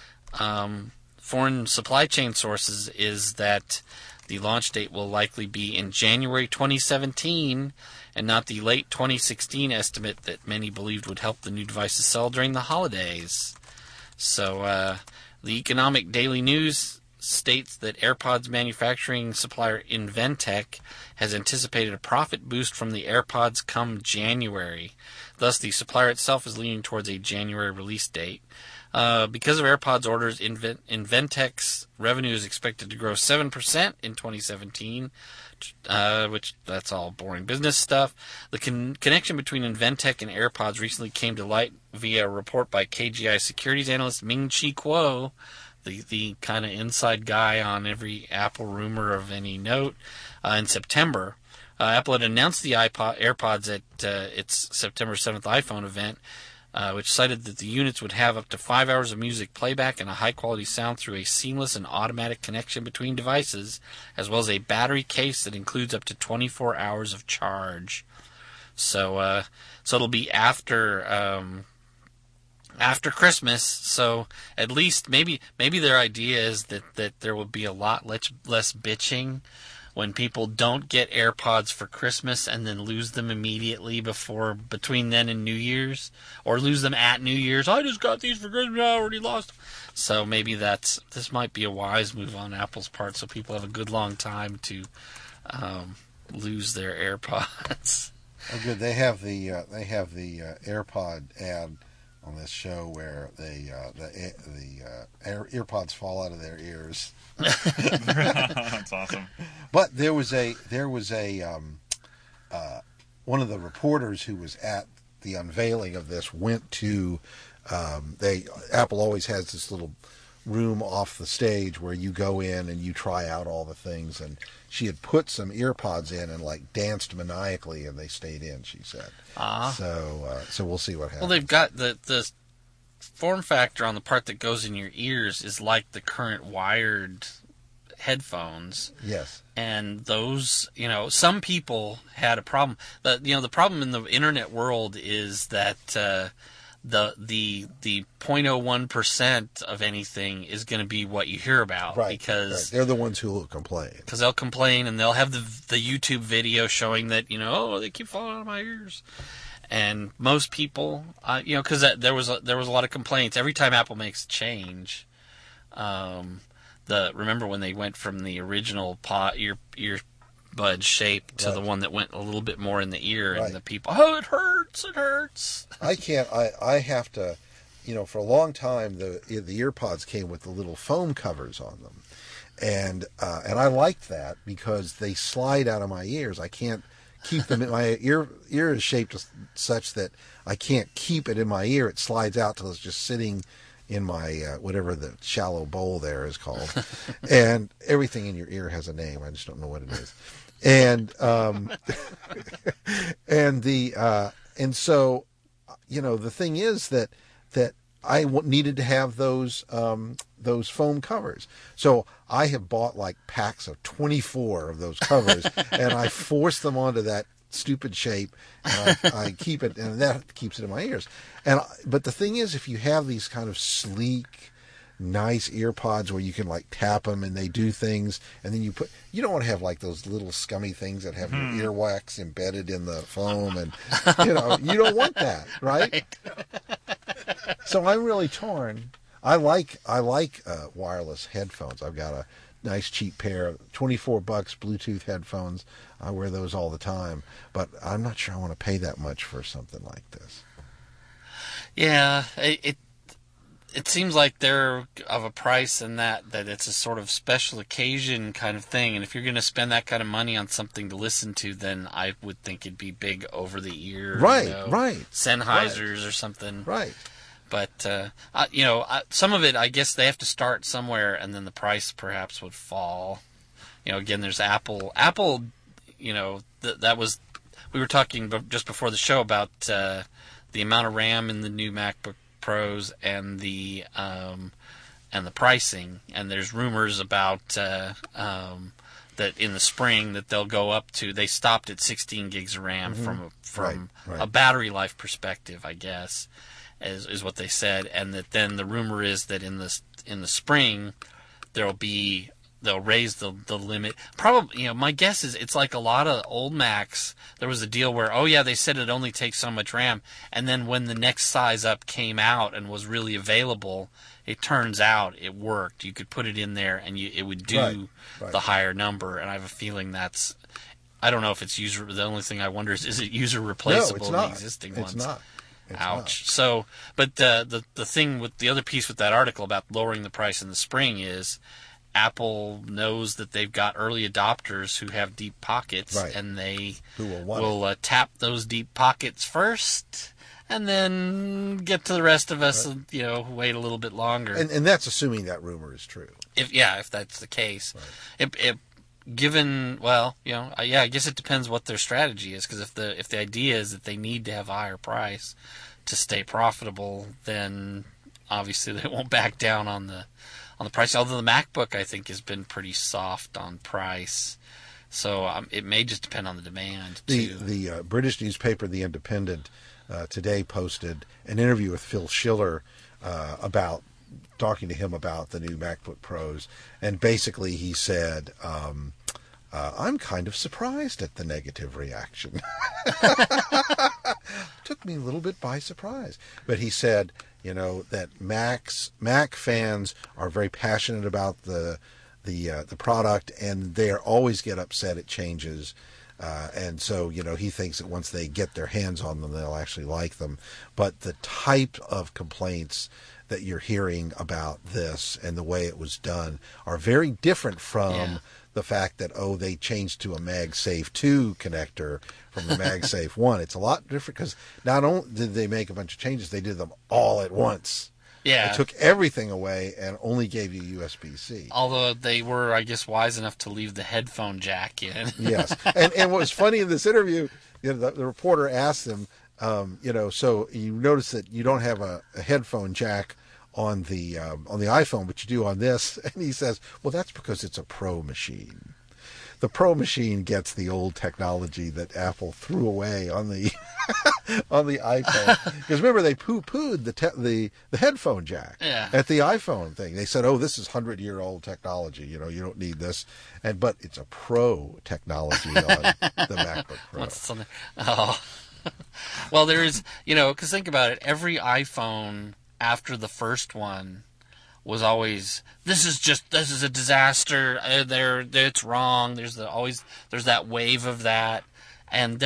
foreign supply chain sources is that the launch date will likely be in January 2017 and not the late 2016 estimate that many believed would help the new devices sell during the holidays. So the Economic Daily News states that AirPods manufacturing supplier Inventec has anticipated a profit boost from the AirPods come January. Thus, the supplier itself is leaning towards a January release date. Because of AirPods orders, Inventec's revenue is expected to grow 7% in 2017, which that's all boring business stuff. The connection between Inventec and AirPods recently came to light via a report by KGI securities analyst Ming-Chi Kuo, the kind of inside guy on every Apple rumor of any note, in September. Apple had announced the AirPods at its September 7th iPhone event, which cited that the units would have up to 5 hours of music playback and a high-quality sound through a seamless and automatic connection between devices, as well as a battery case that includes up to 24 hours of charge. So it'll be after Christmas. So at least maybe their idea is that there will be a lot less bitching when people don't get AirPods for Christmas and then lose them immediately between then and New Year's, or lose them at New Year's. I just got these for Christmas, I already lost them. So maybe this might be a wise move on Apple's part, so people have a good long time to lose their AirPods. Oh, good. They have the AirPod ad on this show where the earpods fall out of their ears. That's awesome. But there was a one of the reporters who was at the unveiling of this went to Apple always has this little room off the stage where you go in and you try out all the things, and she had put some earpods in and danced maniacally, and they stayed in, she said. So we'll see what happens. Well, they've got the form factor on the part that goes in your ears is like the current wired headphones. Yes. And those, some people had a problem. The problem in the internet world is that the 0.01% of anything is going to be what you hear about, right? Because they're the ones who will complain. Because they'll complain, and they'll have the YouTube video showing that they keep falling out of my ears. And most people, because there was a lot of complaints every time Apple makes a change. Remember when they went from the original earbud shape to the one that went a little bit more in the ear, and the people, it hurts. I have to, for a long time the earpods came with the little foam covers on them, and I liked that because they slide out of my ears. I can't keep them in my ear is shaped such that I can't keep it in my ear. It slides out till it's just sitting in my whatever the shallow bowl there is called. And everything in your ear has a name. I just don't know what it is. And and so the thing is that I needed to have those foam covers. So I have bought packs of 24 of those covers, and I force them onto that stupid shape, and I keep it, and that keeps it in my ears. But the thing is, if you have these kind of sleek, nice earpods where you can tap them and they do things, and then you don't want to have those little scummy things that have your earwax embedded in the foam, and you don't want that, right? So I'm really torn. I like wireless headphones. I've got a nice cheap pair of $24 Bluetooth headphones. I wear those all the time, but I'm not sure I want to pay that much for something like this. Yeah, it seems like they're of a price in that it's a sort of special occasion kind of thing, and if you're going to spend that kind of money on something to listen to, then I would think it'd be big over the ear, right? Sennheisers or something, right? But some of it, I guess they have to start somewhere, and then the price perhaps would fall. again, there's Apple. Apple, that was, we were talking just before the show about the amount of RAM in the new MacBook Pros and the pricing, and there's rumors about that in the spring that they'll go up to. They stopped at 16 gigs of RAM from a battery life perspective, I guess, is what they said, and that then the rumor is that in the spring they'll raise the limit. Probably, my guess is it's like a lot of old Macs. There was a deal where, they said it only takes so much RAM, and then when the next size up came out and was really available, it turns out it worked. You could put it in there and it would do the higher number. And I have a feeling that's, I don't know if it's user. The only thing I wonder is it user replaceable in the existing ones? It's not. Ouch. So, but the thing with the other piece with that article about lowering the price in the spring is Apple knows that they've got early adopters who have deep pockets, and they will tap those deep pockets first, and then get to the rest of us and wait a little bit longer. And that's assuming that rumor is true. If that's the case, I guess it depends what their strategy is. Because if the idea is that they need to have a higher price to stay profitable, then obviously they won't back down on the price. Although the MacBook, I think, has been pretty soft on price, so it may just depend on the demand. The British newspaper The Independent today posted an interview with Phil Schiller about talking to him about the new MacBook Pros, and basically he said, I'm kind of surprised at the negative reaction. Took me a little bit by surprise. But he said, that Mac fans are very passionate about the product, and they always get upset at changes. And so, he thinks that once they get their hands on them, they'll actually like them. But the type of complaints that you're hearing about this and the way it was done are very different from the fact that, they changed to a MagSafe 2 connector from the MagSafe 1. It's a lot different because not only did they make a bunch of changes, they did them all at once. Yeah. They took everything away and only gave you USB-C. Although they were, I guess, wise enough to leave the headphone jack in. Yes. And what was funny in this interview, the reporter asked him, so you notice that you don't have a headphone jack on the iPhone, but you do on this. And he says, well, that's because it's a Pro machine. The Pro machine gets the old technology that Apple threw away on the on the iPhone. Because remember, they poo-pooed the headphone jack at the iPhone thing. They said, this is 100-year-old technology. You don't need this. But it's a Pro technology on the MacBook Pro. What's on there? Oh. Well, there is, because think about it. Every iPhone after the first one was always, this is a disaster. It's wrong. There's that wave of that, and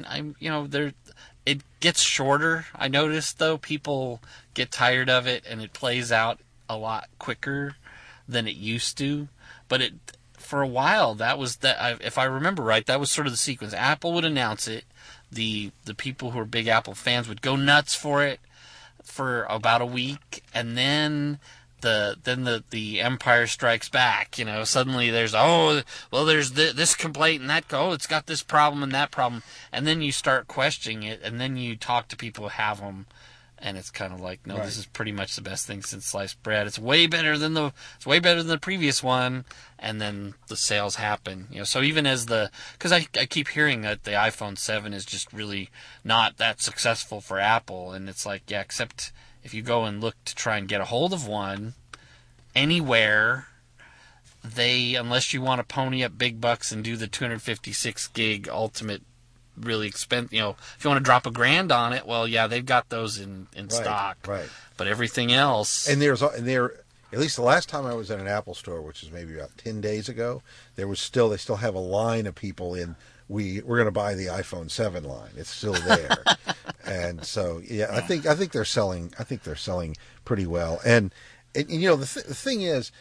it gets shorter. I noticed though, people get tired of it, and it plays out a lot quicker than it used to. But for a while, if I remember right, that was sort of the sequence. Apple would announce it. The people who are big Apple fans would go nuts for it for about a week, and then the Empire Strikes Back. Suddenly there's this complaint and that it's got this problem and that problem, and then you start questioning it, and then you talk to people who have them, and it's kind of like, no, This is pretty much the best thing since sliced bread. It's way better than the previous one, and then the sales happen. So even because I keep hearing that the iPhone 7 is just really not that successful for Apple, and it's like, except if you go and look to try and get a hold of one anywhere, unless you want to pony up big bucks and do the 256 gig ultimate, really expensive, if you want to drop $1,000 on it, they've got those in stock. Right. But everything else, and there, at least the last time I was at an Apple store, which is maybe about 10 days ago, they still have a line of people in. We're going to buy the iPhone 7 line. It's still there, and so I think they're selling. I think they're selling pretty well. And the thing is,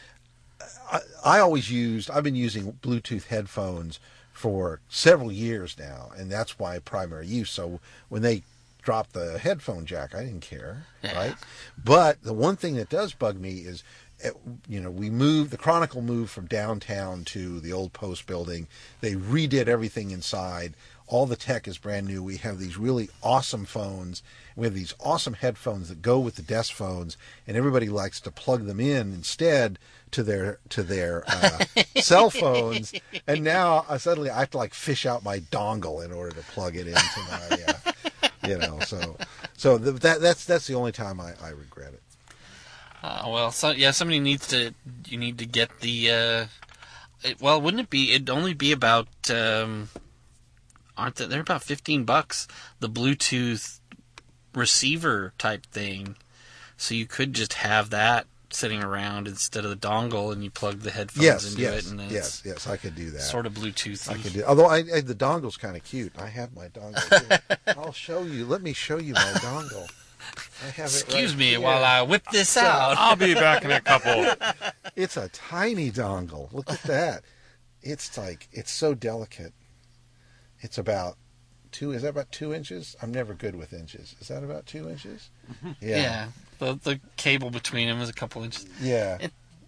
I've been using Bluetooth headphones for several years now, and that's my primary use. So when they dropped the headphone jack, I didn't care, right? But the one thing that does bug me is the Chronicle moved from downtown to the old Post building. They redid everything inside. All the tech is brand new. We have these really awesome phones. We have these awesome headphones that go with the desk phones, and everybody likes to plug them in instead to their cell phones. And now suddenly I have to like fish out my dongle in order to plug it into my, So that's the only time I regret it. Somebody needs to. You need to get the. Wouldn't it be? It'd only be about. Aren't they're about $15? The Bluetooth receiver type thing, so you could just have that sitting around instead of the dongle, and you plug the headphones into it. And yes, I could do that. Sort of Bluetooth. I could do. Although the dongle's kind of cute. I have my dongle. I'll show you. Let me show you my dongle. I have Excuse it right me here. while I whip this out. I'll be back in a couple. It's a tiny dongle. Look at that. It's so delicate. It's about 2. Is that about 2 inches? I'm never good with inches. Is that about 2 inches? Yeah. The cable between them is a couple inches. Yeah.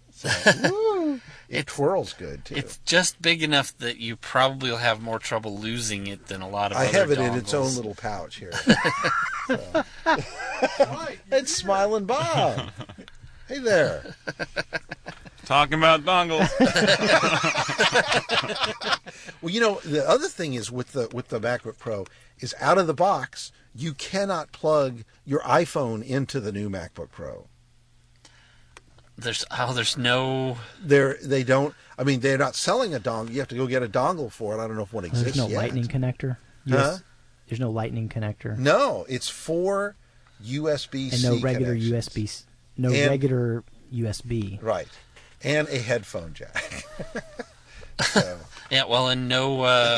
It twirls good too. It's just big enough that you probably will have more trouble losing it than a lot of other I have it dongles. in its own little pouch here. It's Smiling Bob. Hey there. Talking about dongles. Well, the other thing is with the MacBook Pro is out of the box, you cannot plug your iPhone into the new MacBook Pro. There's no. They don't. I mean, they're not selling a dongle. You have to go get a dongle for it. I don't know if one exists yet. There's no yet. Lightning connector. Huh? There's no Lightning connector. No, it's 4 USB-C and no regular connections. Regular USB. Right, and a headphone jack. So. Yeah, well, and no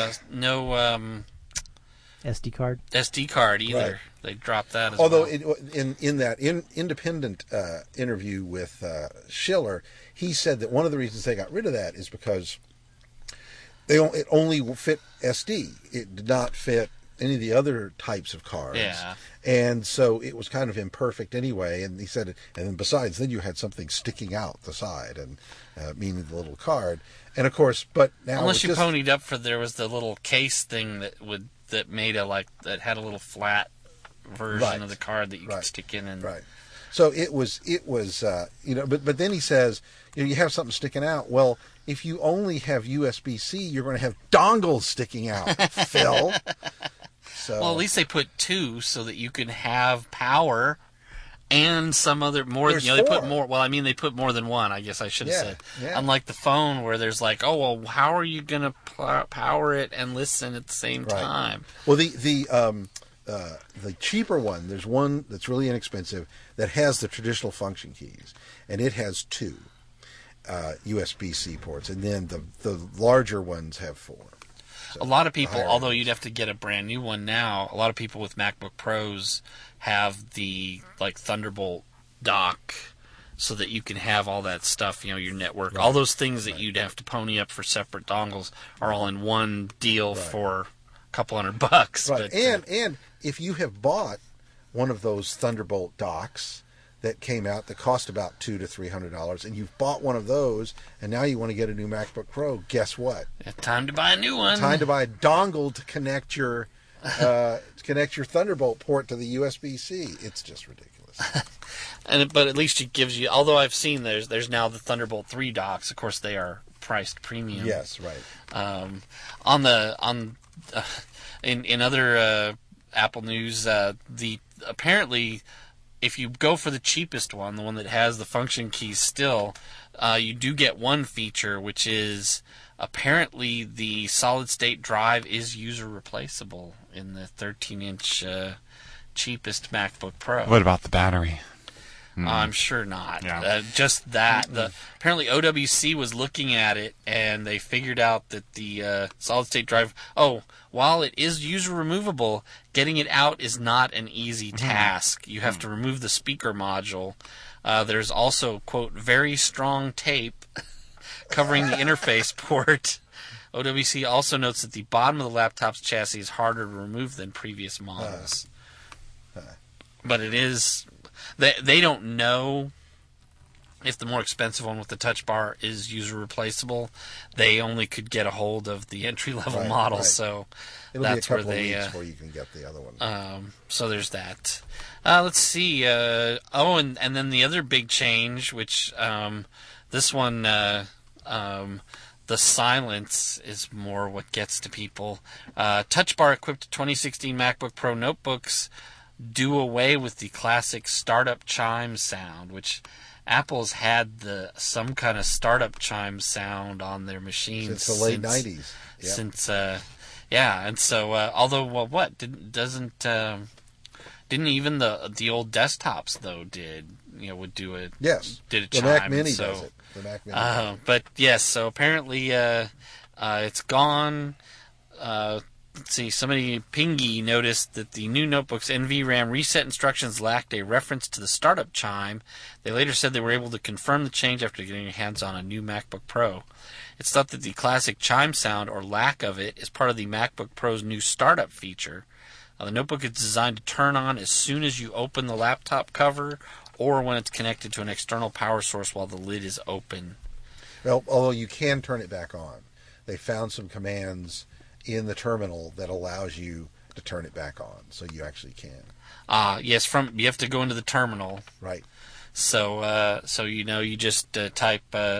SD card. SD card either. Right. They dropped that as Although well. in that independent interview with Schiller, he said that one of the reasons they got rid of that is because it only fit SD. It did not fit any of the other types of cards. Yeah. And so it was kind of imperfect anyway. And he said, and then besides, then you had something sticking out the side, and meaning the little card. And of course, but now unless you ponied up for there was the little case thing that made that had a little flat version of the card that you could stick in and right. So it was but then he says you have something sticking out. Well, if you only have USB-C, you're going to have dongles sticking out, Phil. So well, at least they put 2 so that you can have power and some other more. There's they 4. put more. Well, I mean, they put more than one. I guess I should have said. Yeah. Unlike the phone, where there's like, oh well, how are you going to power it and listen at the same time? Well, the cheaper one, there's one that's really inexpensive that has the traditional function keys, and it has 2 USB-C ports, and then the larger ones have 4. So a lot of people, although you'd have to get a brand new one now, a lot of people with MacBook Pros have the Thunderbolt dock so that you can have all that stuff, your network, all those things that you'd have to pony up for separate dongles are all in one deal for a couple $100. Right. But, and if you have bought one of those Thunderbolt docks that came out that cost about $200 to $300, and you've bought one of those, and now you want to get a new MacBook Pro, guess what? Time to buy a new one. Time to buy a dongle to connect your Thunderbolt port to the USB-C. It's just ridiculous. But at least it gives you. Although I've seen there's now the Thunderbolt 3 docks. Of course, they are priced premium. Yes, right. In other Apple news, apparently, if you go for the cheapest one, the one that has the function keys still, you do get one feature, which is apparently the solid-state drive is user replaceable in the 13-inch cheapest MacBook Pro. What about the battery? I'm sure not. Yeah. Just that. Apparently OWC was looking at it, and they figured out that the solid-state drive... while it is user removable, getting it out is not an easy task. You have to remove the speaker module. There's also, quote, very strong tape covering the interface port. OWC also notes that the bottom of the laptop's chassis is harder to remove than previous models. But it is... They don't know if the more expensive one with the touch bar is user replaceable, they only could get a hold of the entry-level model. Right. So it'll that's be a couple where they of weeks before you can get the other one. So there's that. Let's see. And then the other big change, which this one, the silence is more what gets to people. Touch bar equipped 2016 MacBook Pro notebooks do away with the classic startup chime sound, which Apple's had some kind of startup chime sound on their machines since the late 90s. Yep. Since and so although didn't even the old desktops though would do it? Yes, did a chime. The Mac Mini does it. The Mac Mini. But yes, so apparently it's gone. Let's see, somebody, Pingy, noticed that the new notebook's NVRAM reset instructions lacked a reference to the startup chime. They later said they were able to confirm the change after getting your hands on a new MacBook Pro. It's thought that the classic chime sound, or lack of it, is part of the MacBook Pro's new startup feature. The notebook is designed to turn on as soon as you open the laptop cover or when it's connected to an external power source while the lid is open. Well, although you can turn it back on. They found some commands in the terminal that allows you to turn it back on, so you actually can. Yes, you have to go into the terminal. Right. So you just type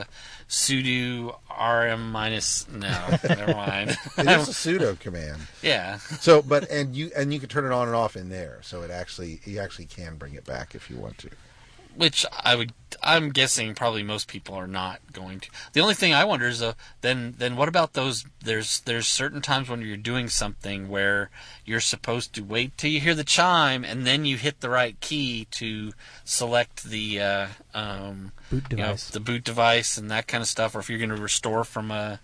sudo rm minus. No, never mind. It is a sudo command. Yeah. So, you can turn it on and off in there, so you actually can bring it back if you want to. Which I'm guessing probably most people are not going to. The only thing I wonder is then what about those? There's certain times when you're doing something where you're supposed to wait till you hear the chime and then you hit the right key to select the boot device, the boot device and that kind of stuff, or if you're going to restore from the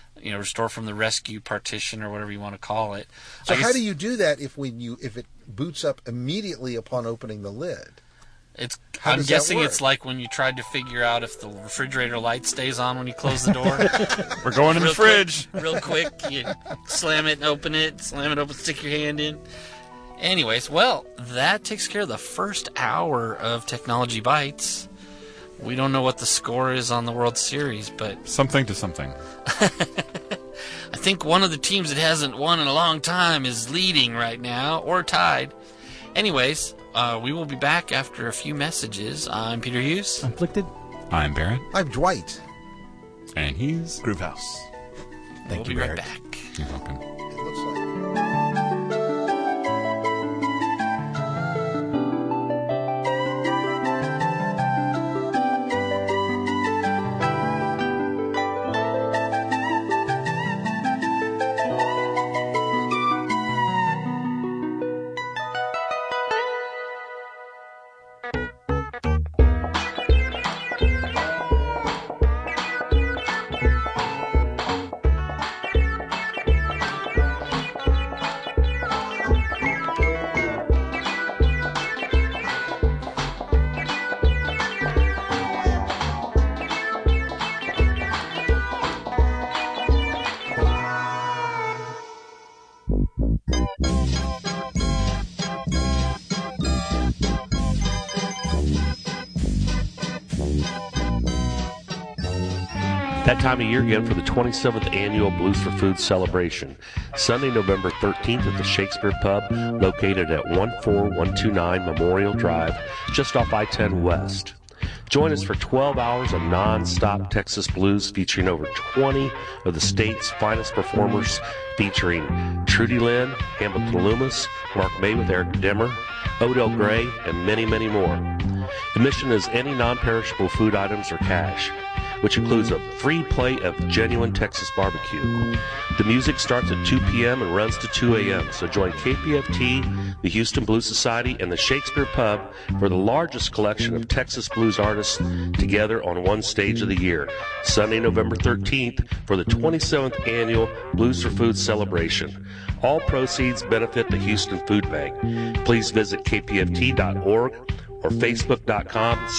rescue partition or whatever you want to call it. So how do you do that if it boots up immediately upon opening the lid? I'm guessing it's like when you tried to figure out if the refrigerator light stays on when you close the door. We're going in the fridge. Real quick, you slam it, open it, stick your hand in. Anyways, well, that takes care of the first hour of Technology Bites. We don't know what the score is on the World Series, but... Something to something. I think one of the teams that hasn't won in a long time is leading right now, or tied. Anyways... we will be back after a few messages. I'm Peter Hughes. I'm Afflicted. I'm Barrett. I'm Dwight. And he's Groovehouse. We'll be right back. You're welcome. It looks like... That time of year again for the 27th Annual Blues for Food celebration. Sunday, November 13th at the Shakespeare Pub, located at 14129 Memorial Drive, just off I-10 West. Join us for 12 hours of non-stop Texas blues featuring over 20 of the state's finest performers, featuring Trudy Lynn, Hamilton Loomis, Mark May with Eric Demmer, Odell Gray, and many, many more. Admission is any non-perishable food items or cash, which includes a free plate of genuine Texas barbecue. The music starts at 2 p.m. and runs to 2 a.m., so join KPFT, the Houston Blues Society, and the Shakespeare Pub for the largest collection of Texas blues artists together on one stage of the year, Sunday, November 13th, for the 27th Annual Blues for Food celebration. All proceeds benefit the Houston Food Bank. Please visit kpft.org or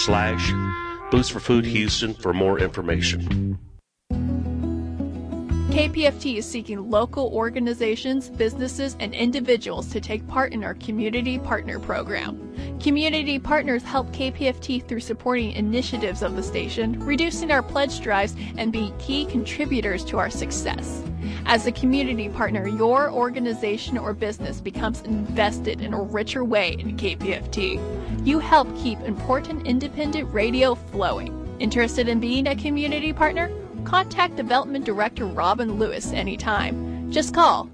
facebook.com/Blues for Food Houston for more information. KPFT is seeking local organizations, businesses, and individuals to take part in our Community Partner Program. Community partners help KPFT through supporting initiatives of the station, reducing our pledge drives, and being key contributors to our success. As a community partner, your organization or business becomes invested in a richer way in KPFT. You help keep important independent radio flowing. Interested in being a community partner? Contact Development Director Robin Lewis anytime. Just call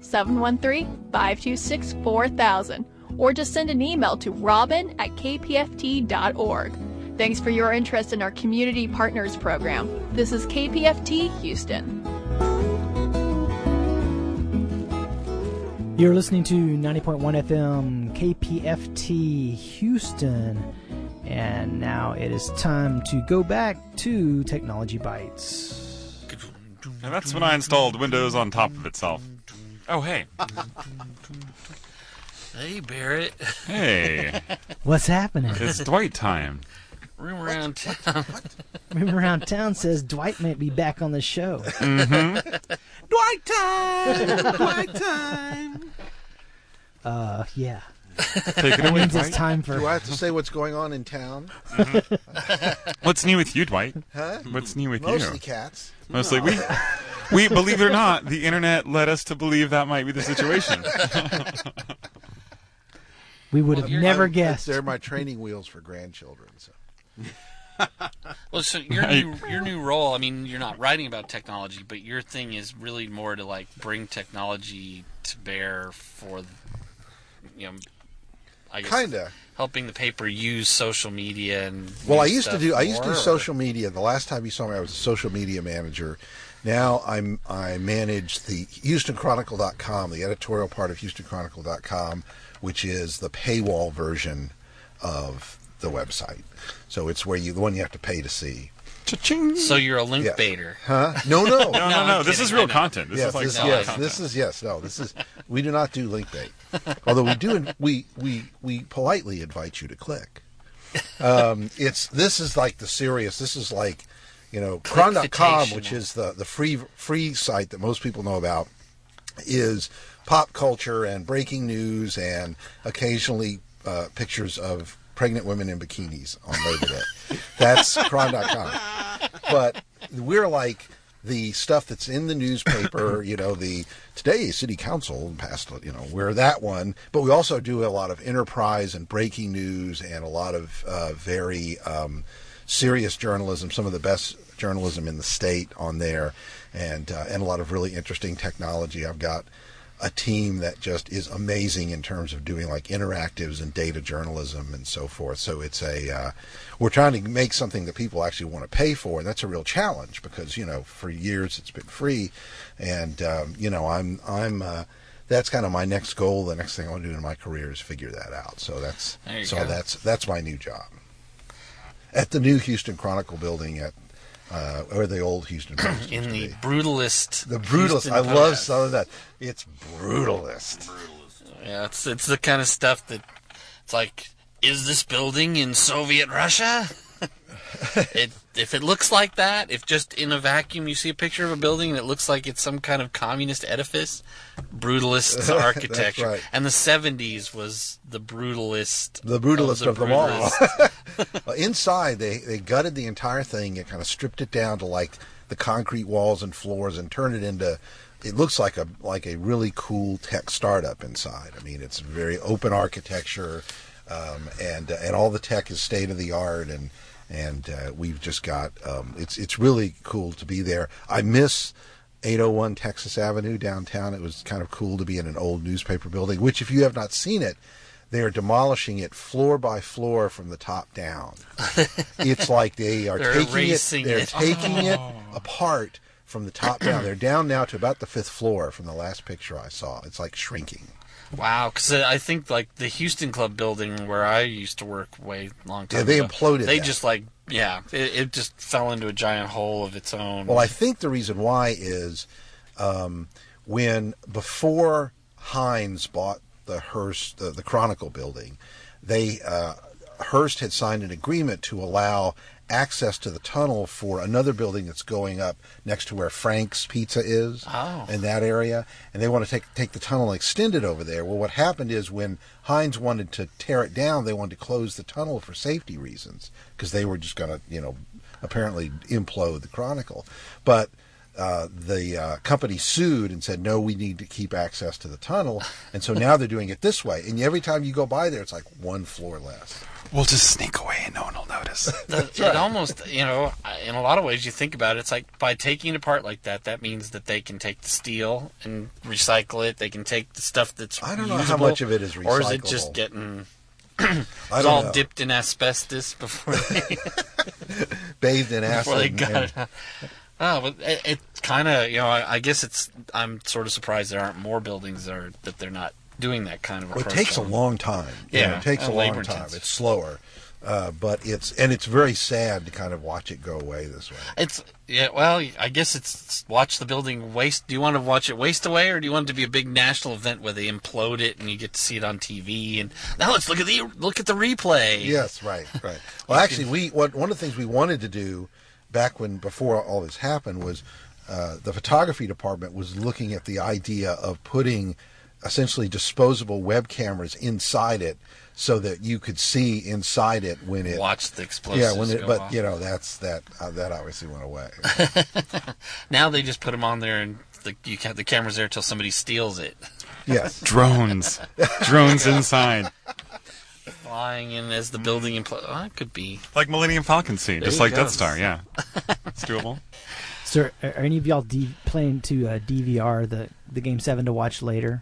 713-526-4000 or just send an email to robin@kpft.org. Thanks for your interest in our Community Partners Program. This is KPFT Houston. You're listening to 90.1 FM KPFT Houston. And now it is time to go back to Technology Bites. And that's when I installed Windows on top of itself. Oh, hey. Hey, Barrett. Hey. What's happening? It's Dwight time. Room around town. Room around town says Dwight might be back on the show. Mm-hmm. Dwight time! Dwight time! Yeah. Take it away, means Dwight. it's time for... Do I have to say what's going on in town? Mm-hmm. What's new with you, Dwight? Huh? What's new with Mostly you? cats. Mostly we believe it or not, the internet led us to believe that might be the situation. We would have never guessed. They're my training wheels for grandchildren. So. Well, so your new role, I mean, you're not writing about technology, but your thing is really more to like bring technology to bear for, I guess, kinda helping the paper use social media and. Well, I used to do social media. The last time you saw me, I was a social media manager. Now I manage the HoustonChronicle.com, the editorial part of HoustonChronicle.com, which is the paywall version of the website. So it's where the one you have to pay to see. Cha-ching. So you're a link baiter. Huh? No. No. This is real content. This is like content. We do not do link bait. Although we do, we politely invite you to click. This is like the serious. This is like, Cron.com, which is the free site that most people know about, is pop culture and breaking news and occasionally pictures of pregnant women in bikinis on Labor Day. That's Cron.com. But we're like the stuff that's in the newspaper, the today city council passed, we're that one. But we also do a lot of enterprise and breaking news and a lot of very serious journalism, some of the best journalism in the state on there, and a lot of really interesting technology. I've got a team that just is amazing in terms of doing like interactives and data journalism and so forth. So it's we're trying to make something that people actually want to pay for, and that's a real challenge because for years it's been free, and I'm that's kind of my next goal. The next thing I want to do in my career is figure that out. So that's my new job at the new Houston Chronicle building at. Or the old Houston Post. In the brutalist. The brutalist. I love some of that. It's brutalist. Yeah, it's the kind of stuff that it's like, is this building in Soviet Russia? If it looks like that, if just in a vacuum you see a picture of a building and it looks like it's some kind of communist edifice, brutalist architecture. That's right. And the 70s was the brutalist. The brutalist of them all. Well, inside, they gutted the entire thing and kind of stripped it down to like the concrete walls and floors and turned it into. It looks like a really cool tech startup inside. I mean, it's very open architecture, and all the tech is state of the art, and we've just got it's really cool to be there. I miss 801 Texas Avenue downtown. It was kind of cool to be in an old newspaper building, which if you have not seen it, they are demolishing it floor by floor from the top down. It's like they're taking it apart from the top down. They're down now to about the 5th floor from the last picture I saw. It's like shrinking. Wow, because I think like the Houston Club building where I used to work long time ago. They imploded. They just it just fell into a giant hole of its own. Well, I think the reason why is before Hines bought the Hearst, the Chronicle building, Hearst had signed an agreement to allow access to the tunnel for another building that's going up next to where Frank's Pizza is in that area, and they want to take the tunnel and extend it over there. Well, what happened is when Heinz wanted to tear it down, they wanted to close the tunnel for safety reasons because they were just going to, apparently implode the Chronicle. But the company sued and said, no, we need to keep access to the tunnel. And so now they're doing it this way. And every time you go by there, it's like one floor less. We'll just sneak away and no one will notice. It almost, in a lot of ways you think about it, it's like by taking it apart like that, that means that they can take the steel and recycle it. They can take the stuff that's I don't know how much of it is recyclable. Or is it just getting... it's all dipped in asbestos before they... bathed in acid. Before they got it out. Oh, but it kind of, I guess I'm sort of surprised there aren't more buildings that they're not doing that kind of approach. Well, it takes a long time. Yeah, it takes a long time. It's slower. But it's very sad to kind of watch it go away this way. I guess it's watch the building waste. Do you want to watch it waste away, or do you want it to be a big national event where they implode it and you get to see it on TV? And now let's look at the replay. Yes, right. Well, actually, one of the things we wanted to do before all this happened was the photography department was looking at the idea of putting essentially disposable web cameras inside it so that you could see inside it when it watch the explosives go off. That obviously went away. Now they just put them on there and the camera's there until somebody steals it. Yes. Drones inside. Flying in as the building implodes. Oh, it could be like Millennium Falcon scene, just like Death Star. Yeah, it's doable. Sir, are any of y'all planning to DVR the Game 7 to watch later?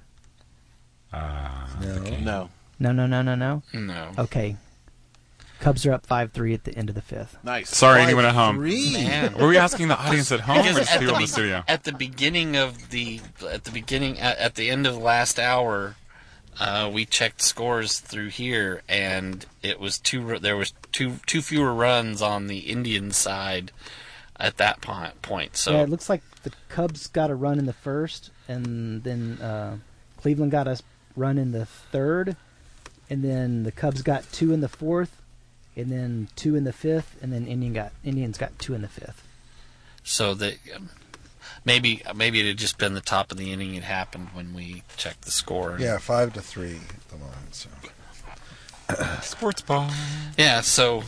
No. No. Okay. Cubs are up 5-3 at the end of the fifth. Nice. Sorry, anyone at home. Man. Were we asking the audience at home or just people in the studio? At the end of the last hour, we checked scores through here, and it was there was two fewer runs on the Indian side at that point. So yeah, it looks like the Cubs got a run in the first, and then Cleveland got a run in the third, and then the Cubs got 2 in the fourth, and then 2 in the fifth, and then Indians got 2 in the fifth. So that maybe it had just been the top of the inning. It happened when we checked the score. Yeah, 5-3 at the moment. So. Sports ball. Yeah, so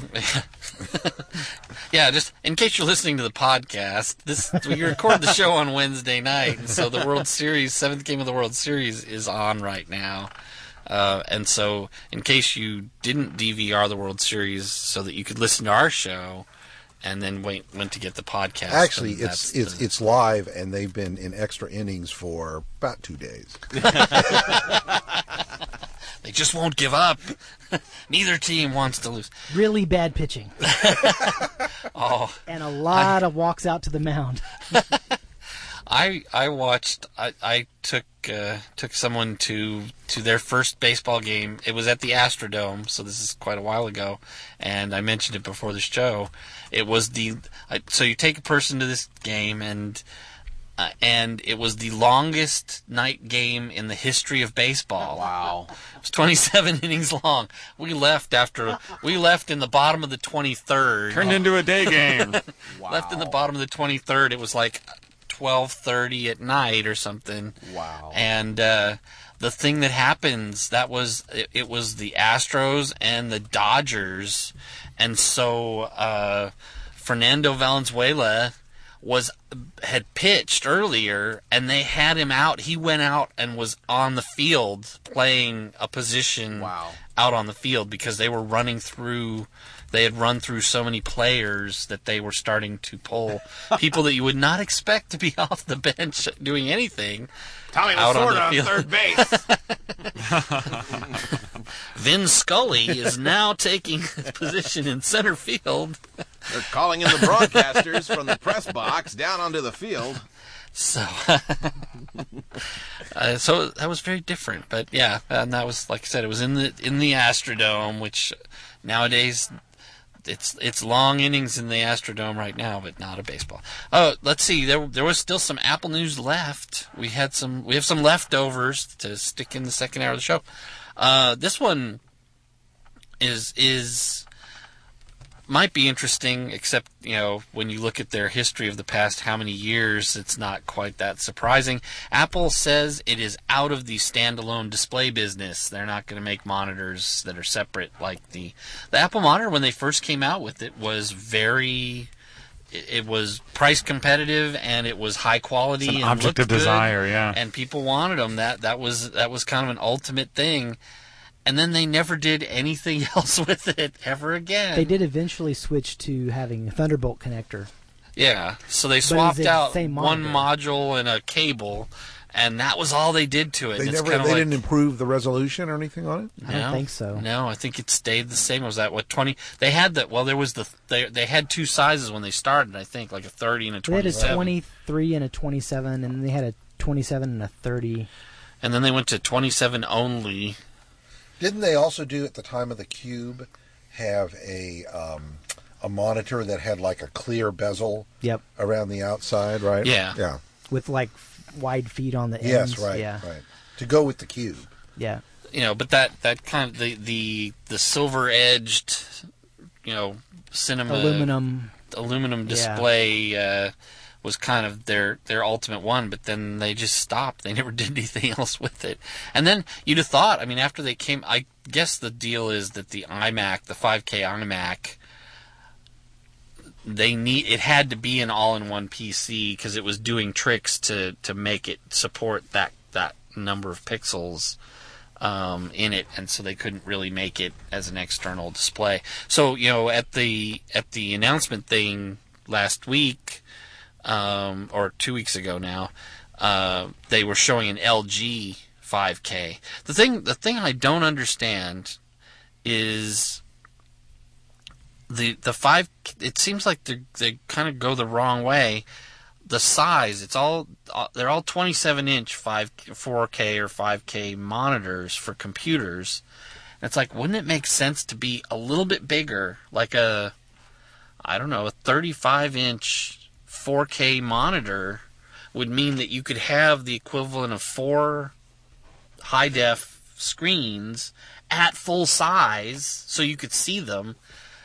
yeah, just in case you're listening to the podcast, we record the show on Wednesday night, and so the World Series, 7th game of the World Series is on right now. And so in case you didn't DVR the World Series so that you could listen to our show and then went to get the podcast. Actually, it's live, and they've been in extra innings for about 2 days. They just won't give up. Neither team wants to lose. Really bad pitching. And a lot of walks out to the mound. I watched. I took someone to their first baseball game. It was at the Astrodome, so this is quite a while ago, and I mentioned it before the show. It was so you take a person to this game, and it was the longest night game in the history of baseball. Wow. It was 27 innings long. We left in the bottom of the 23rd. Turned into a day game. Wow. Left in the bottom of the 23rd. It was like 12:30 at night or something. Wow. And the thing that happens, it was the Astros and the Dodgers. And so Fernando Valenzuela had pitched earlier, and they had him out. He went out and was on the field playing a position out on the field because they were running through. They had run through so many players that they were starting to pull people that you would not expect to be off the bench doing anything. Tommy Lasorda on third base. Vin Scully is now taking his position in center field. They're calling in the broadcasters from the press box down onto the field. So, so that was very different. But yeah, and that was, like I said, it was in the Astrodome, which nowadays it's long innings in the Astrodome right now, but not a baseball. Oh, let's see. There was still some Apple news left. We have some leftovers to stick in the second hour of the show. This one is might be interesting, except, when you look at their history of the past how many years, it's not quite that surprising. Apple says it is out of the standalone display business. They're not going to make monitors that are separate. Like the Apple monitor, when they first came out with it, was it was price competitive, and it was high quality. It's an and object of desire, yeah. And people wanted them. That was kind of an ultimate thing. And then they never did anything else with it ever again. They did eventually switch to having a Thunderbolt connector. Yeah, so they swapped out one module and a cable, and that was all they did to it. They didn't improve the resolution or anything on it? I don't think so. No, I think it stayed the same. Was that 20? They had they had two sizes when they started, I think, like a 30 and a 27. They had a 23 and a 27, and then they had a 27 and a 30. And then they went to 27 only. Didn't they also do, at the time of the Cube, have a monitor that had like a clear bezel around the outside, right? Yeah. Yeah. With like wide feet on the ends. Yes, right. Yeah. Right. To go with the Cube. Yeah. But that kind of the silver edged, cinema aluminum display was kind of their ultimate one, but then they just stopped. They never did anything else with it. And then you'd have thought, after they came, I guess the deal is that the iMac, the 5K iMac, it had to be an all-in-one PC because it was doing tricks to make it support that number of pixels in it, and so they couldn't really make it as an external display. So at the announcement thing last week, or 2 weeks ago now, they were showing an LG 5K. The thing I don't understand is the 5. It seems like they kind of go the wrong way. The size, they're all 27-inch 4K or 5K monitors for computers. And it's like, wouldn't it make sense to be a little bit bigger, like a 35-inch 4K monitor would mean that you could have the equivalent of 4 high-def screens at full size, so you could see them.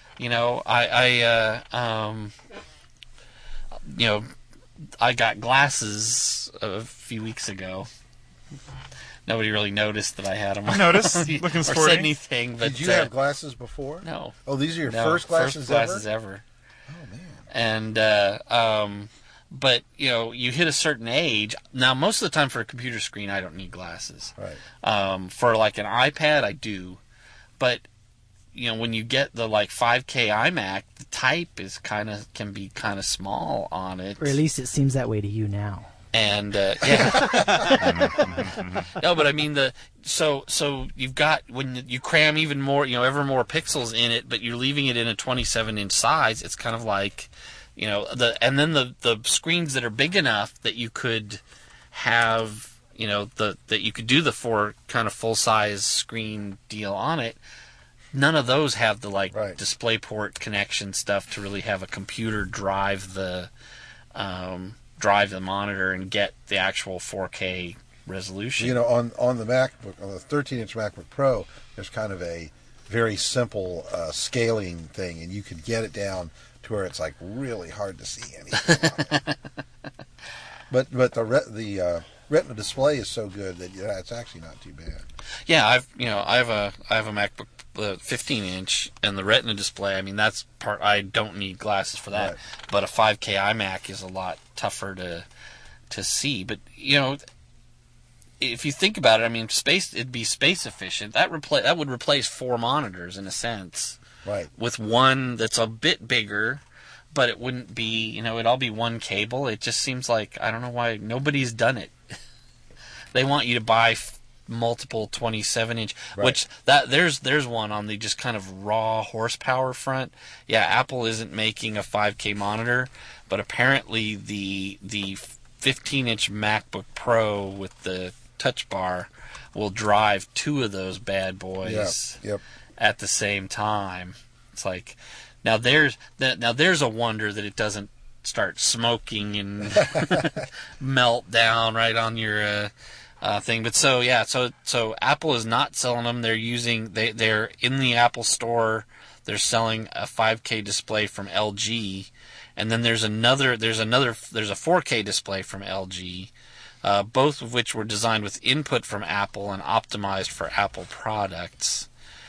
I got glasses a few weeks ago. Nobody really noticed that I had them. I noticed. Looking or sporty. said anything. But, did you have glasses before? No. Oh, these are your first glasses ever? First glasses ever. Oh, man. And, but, you hit a certain age. Now, most of the time for a computer screen, I don't need glasses. Right. For, like, an iPad, I do. But, when you get the, 5K iMac, the type can be kind of small on it. Or at least it seems that way to you now. And yeah, no, but I mean so you've got, when you cram even more, ever more pixels in it, but you're leaving it in a 27-inch size. It's kind of like, and then the screens that are big enough that you could have, that you could do the 4 kind of full size screen deal on it. None of those have the DisplayPort connection stuff to really have a computer drive the monitor and get the actual 4K resolution. On the MacBook, on the 13-inch MacBook Pro, there's kind of a very simple scaling thing, and you could get it down to where it's really hard to see anything on it. But the Retina display is so good that it's actually not too bad. Yeah, I have a MacBook 15-inch, and the Retina display, that's part. I don't need glasses for that. Right. But a 5K iMac is a lot tougher to see. But if you think about it, it'd be space efficient. That would replace 4 monitors in a sense. Right. With one that's a bit bigger, but it wouldn't be. It'd all be one cable. It just seems like, I don't know why nobody's done it. They want you to buy multiple 27-inch, right. Which there's one on the just kind of raw horsepower front. Yeah, Apple isn't making a 5K monitor, but apparently the 15-inch MacBook Pro with the touch bar will drive 2 of those bad boys at the same time. It's like, now there's a wonder that it doesn't start smoking and melt down right on your thing. But so Apple is not selling them. They're in the Apple Store. they're selling a 5K display from LG, and then there's a 4K display from LG, both of which were designed with input from Apple and optimized for Apple products.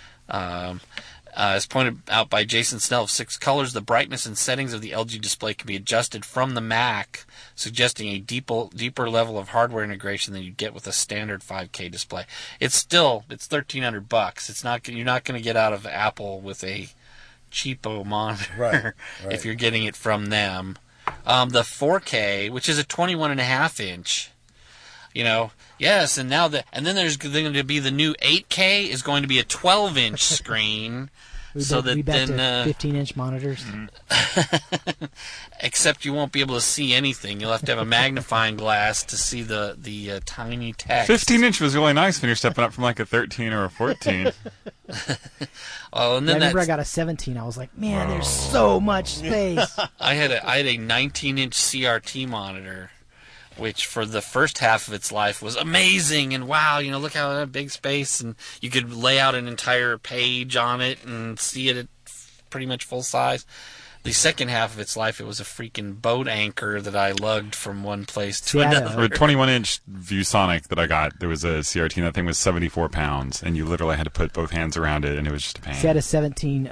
As pointed out by Jason Snell of Six Colors, the brightness and settings of the LG display can be adjusted from the Mac, suggesting a deeper level of hardware integration than you get with a standard 5K display. It's $1,300. It's not you're not going to get out of Apple with a cheapo monitor, right. if you're getting it from them. The 4K, which is a 21.5 inch. Yes, and then there's going to be the new 8K is going to be a 12-inch screen. We back to 15-inch monitors. Except you won't be able to see anything. You'll have to have a magnifying glass to see the tiny text. 15-inch was really nice when you're stepping up from like a 13 or a 14. Oh, and then I remember I got a 17. I was like, man, there's so much space. I had a 19-inch CRT monitor, which for the first half of its life was amazing, and wow, look how that big space, and you could lay out an entire page on it and see it at pretty much full size. The second half of its life, it was a freaking boat anchor that I lugged from one place to another. For a 21-inch ViewSonic that I got, there was a CRT, and that thing was 74 pounds, and you literally had to put both hands around it, and it was just a pain. See, I had a 17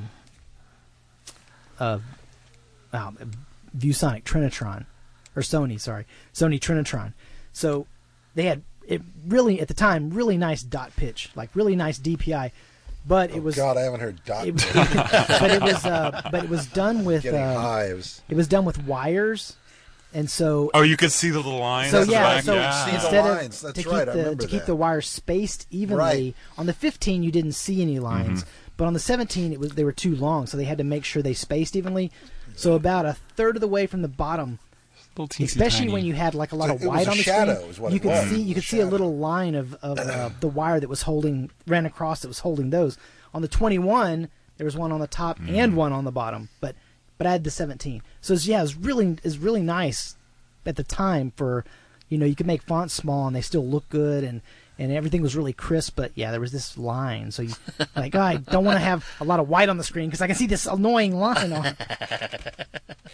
ViewSonic Trinitron. Or Sony Trinitron. So they had it really, at the time, really nice dot pitch, like really nice DPI, but it was. God, I haven't heard dot. But it was done with. Hives. It was done with wires, and so. Oh, you could see the little lines. So yeah, so instead lines. of to keep the wires spaced evenly, on the 15 you didn't see any lines, but on the 17 they were too long, so they had to make sure they spaced evenly. So about a third of the way from the bottom. Especially when you had like a lot of white on the screen, you could see a little line of the wire that ran across that was holding those. On the 21, there was one on the top and one on the bottom, but I had the 17. So it was really nice at the time for, you could make fonts small and they still look good and everything was really crisp, but yeah, there was this line. So you like, I don't want to have a lot of white on the screen because I can see this annoying line on it.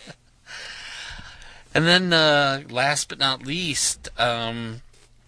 And then, last but not least, the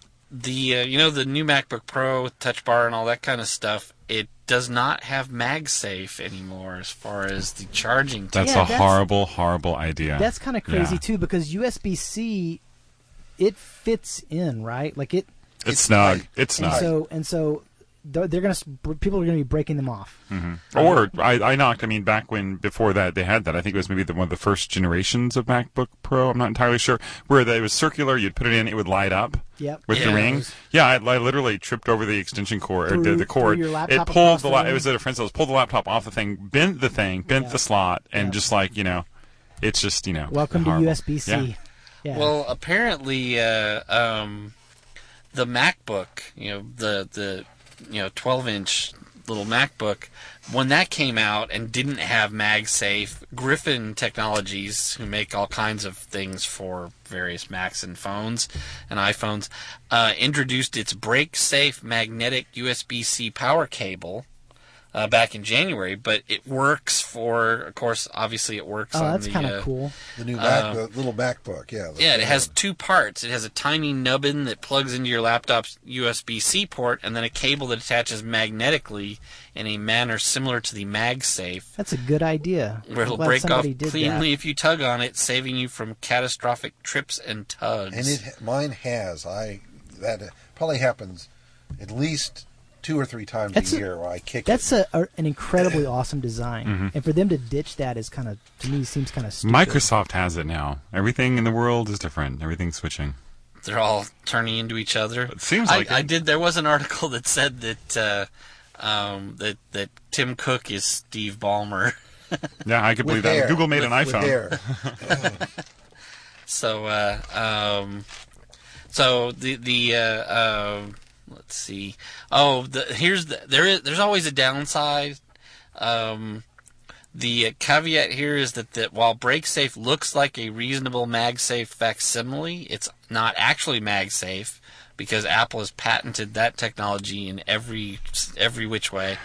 new MacBook Pro with Touch Bar and all that kind of stuff, it does not have MagSafe anymore as far as the charging. That's a horrible, horrible idea. That's kind of crazy too, because USB-C, it fits in, right? Like it's snug. It's snug. And so people are gonna be breaking them off. Mm-hmm. Or I knocked. I mean, before that they had that. I think it was maybe one of the first generations of MacBook Pro. I'm not entirely sure. Where it was circular, you'd put it in, it would light up. Yep. With the ring. Yeah, I literally tripped over the extension cord, or the cord. It pulled it was at a friend's house. Pulled the laptop off the thing, bent the slot, and just like it's just Welcome to USB-C. Yeah. Well, apparently, the MacBook, the 12-inch little MacBook, when that came out and didn't have MagSafe, Griffin Technologies, who make all kinds of things for various Macs and phones and iPhones, introduced its BreakSafe magnetic USB-C power cable back in January, but it works obviously it works on that's kind of cool. The new little MacBook, yeah. Yeah, it has two parts. It has a tiny nubbin that plugs into your laptop's USB-C port, and then a cable that attaches magnetically in a manner similar to the MagSafe. That's a good idea. Where it'll break off cleanly if you tug on it, saving you from catastrophic trips and tugs. And mine has. That probably happens at least 2 or 3 times a year where I kick it. That's an incredibly awesome design. And for them to ditch that is kind of, to me, seems kind of stupid. Microsoft has it now. Everything in the world is different. Everything's switching. They're all turning into each other. It seems like there was an article that said that that Tim Cook is Steve Ballmer. Yeah, I could believe that. Google made an iPhone. So let's see. Oh, there's always a downside. The caveat here is that while BreakSafe looks like a reasonable MagSafe facsimile, it's not actually MagSafe because Apple has patented that technology in every which way.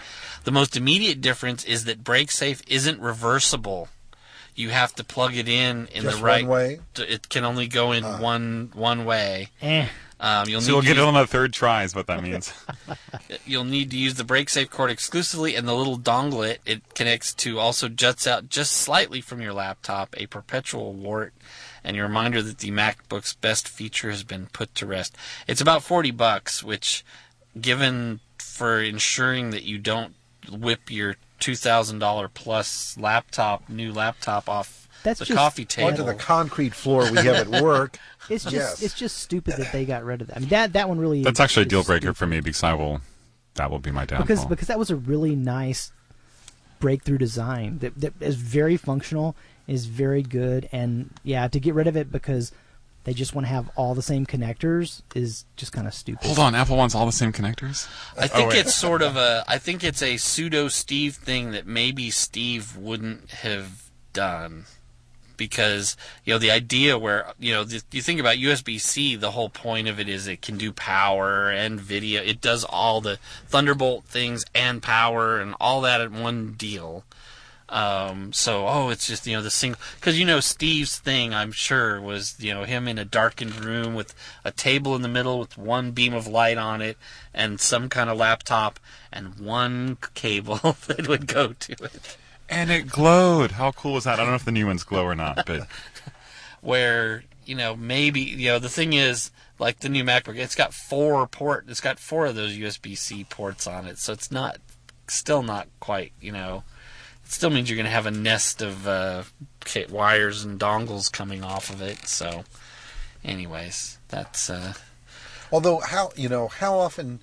The most immediate difference is that BrakeSafe isn't reversible. You have to plug it in just the right one way. It can only go in one way. You'll get it on the third try is what that means. You'll need to use the BrakeSafe cord exclusively, and the little dongle it connects to also juts out just slightly from your laptop, a perpetual wart, and a reminder that the MacBook's best feature has been put to rest. It's about $40, which, given for ensuring that you don't whip your $2,000 plus new laptop off coffee table onto the concrete floor we have at work. It's just stupid that they got rid of that. I mean, that one really. That's actually a deal breaker for me because that will be my downfall. Because that was a really nice breakthrough design that is very functional, is very good, and to get rid of it because they just want to have all the same connectors is just kind of stupid. Hold on, Apple wants all the same connectors? I think it's sort of I think it's a pseudo Steve thing that maybe Steve wouldn't have done. Because, the idea where, you think about USB-C, the whole point of it is it can do power and video. It does all the Thunderbolt things and power and all that in one deal. It's just, the single... Because, Steve's thing, I'm sure, was, him in a darkened room with a table in the middle with one beam of light on it and some kind of laptop and one cable that would go to it. And it glowed. How cool was that? I don't know if the new ones glow or not, but where maybe the thing is like the new MacBook, it's got four of those USB-C ports on it, so it's still not quite. It still means you're going to have a nest of wires and dongles coming off of it. So, anyways, that's. Although how often.